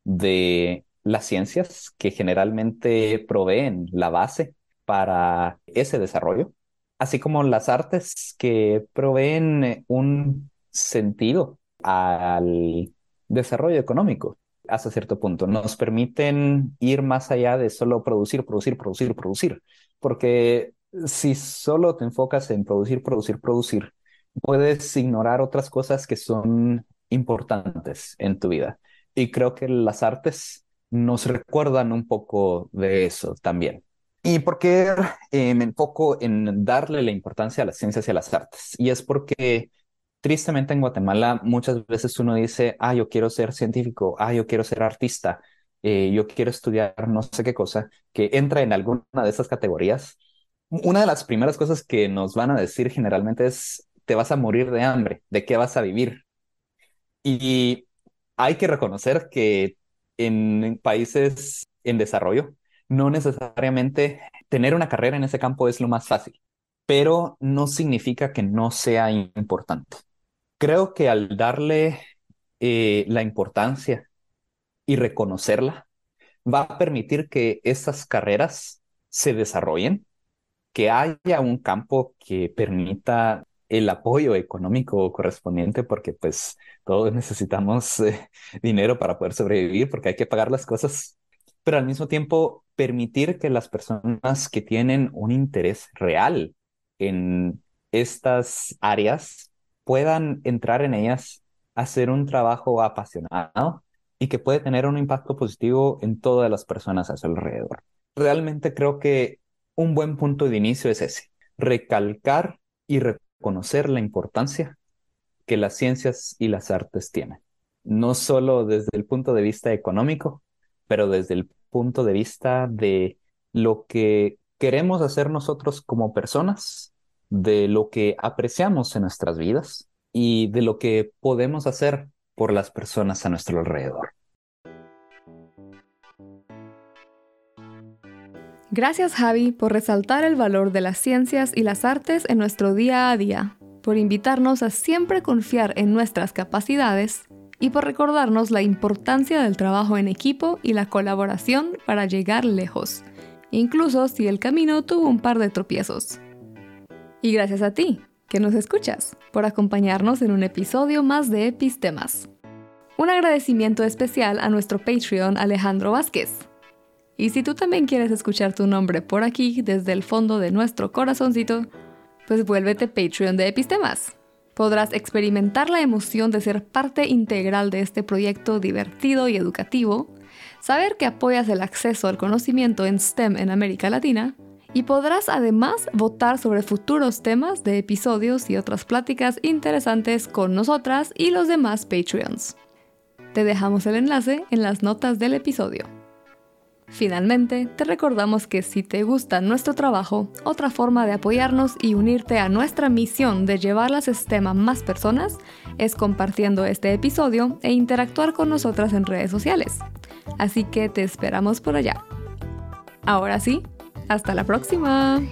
de las ciencias que generalmente proveen la base para ese desarrollo, así como las artes que proveen un sentido al desarrollo económico hasta cierto punto. Nos permiten ir más allá de solo producir, producir, producir, producir, porque si solo te enfocas en producir, producir, producir, puedes ignorar otras cosas que son importantes en tu vida. Y creo que las artes nos recuerdan un poco de eso también. ¿Y por qué me enfoco en darle la importancia a las ciencias y a las artes? Y es porque tristemente en Guatemala muchas veces uno dice, yo quiero ser científico, yo quiero ser artista, yo quiero estudiar no sé qué cosa, que entra en alguna de esas categorías. Una de las primeras cosas que nos van a decir generalmente es, te vas a morir de hambre, ¿de qué vas a vivir? Y hay que reconocer que en países en desarrollo, no necesariamente tener una carrera en ese campo es lo más fácil, pero no significa que no sea importante. Creo que al darle la importancia y reconocerla, va a permitir que esas carreras se desarrollen, que haya un campo que permita el apoyo económico correspondiente, porque pues todos necesitamos dinero para poder sobrevivir, porque hay que pagar las cosas, pero al mismo tiempo permitir que las personas que tienen un interés real en estas áreas puedan entrar en ellas, hacer un trabajo apasionado y que puede tener un impacto positivo en todas las personas a su alrededor. Realmente creo que un buen punto de inicio es ese, recalcar y reconocer la importancia que las ciencias y las artes tienen, no solo desde el punto de vista económico, pero desde el punto de vista de lo que queremos hacer nosotros como personas, de lo que apreciamos en nuestras vidas y de lo que podemos hacer por las personas a nuestro alrededor. Gracias, Javi, por resaltar el valor de las ciencias y las artes en nuestro día a día, por invitarnos a siempre confiar en nuestras capacidades y por recordarnos la importancia del trabajo en equipo y la colaboración para llegar lejos, incluso si el camino tuvo un par de tropiezos. Y gracias a ti, que nos escuchas, por acompañarnos en un episodio más de Epistemas. Un agradecimiento especial a nuestro Patreon Alejandro Vázquez. Y si tú también quieres escuchar tu nombre por aquí desde el fondo de nuestro corazoncito, pues vuélvete Patreon de Epistemas. Podrás experimentar la emoción de ser parte integral de este proyecto divertido y educativo, saber que apoyas el acceso al conocimiento en STEM en América Latina Y podrás además votar sobre futuros temas de episodios y otras pláticas interesantes con nosotras y los demás Patreons. Te dejamos el enlace en las notas del episodio. Finalmente, te recordamos que si te gusta nuestro trabajo, otra forma de apoyarnos y unirte a nuestra misión de llevar la STEM a más personas es compartiendo este episodio e interactuar con nosotras en redes sociales. Así que te esperamos por allá. Ahora sí, hasta la próxima.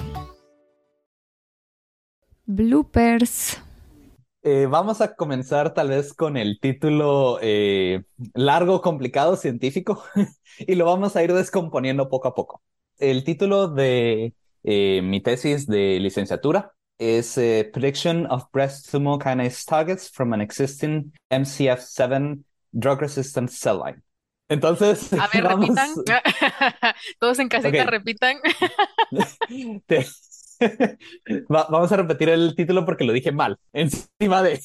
Bloopers. Vamos a comenzar tal vez con el título largo, complicado, científico, y lo vamos a ir descomponiendo poco a poco. El título de mi tesis de licenciatura es Prediction of Breast Tumor Kinase Targets from an Existing MCF7 Drug Resistant Cell Line. Entonces, A ver, vamos... repitan. Todos en casita, Ok. repitan. Te- Vamos a repetir el título porque lo dije mal. Encima de...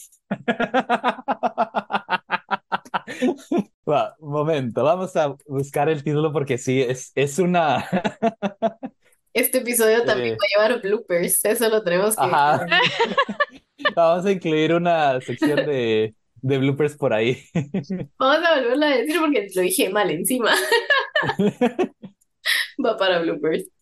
Un momento, vamos a buscar el título porque sí, es una... Este episodio también eh, va a llevar bloopers, eso lo tenemos que... Ajá. Vamos a incluir una sección de bloopers por ahí. Vamos a volverlo a decir porque lo dije mal encima. Va para bloopers.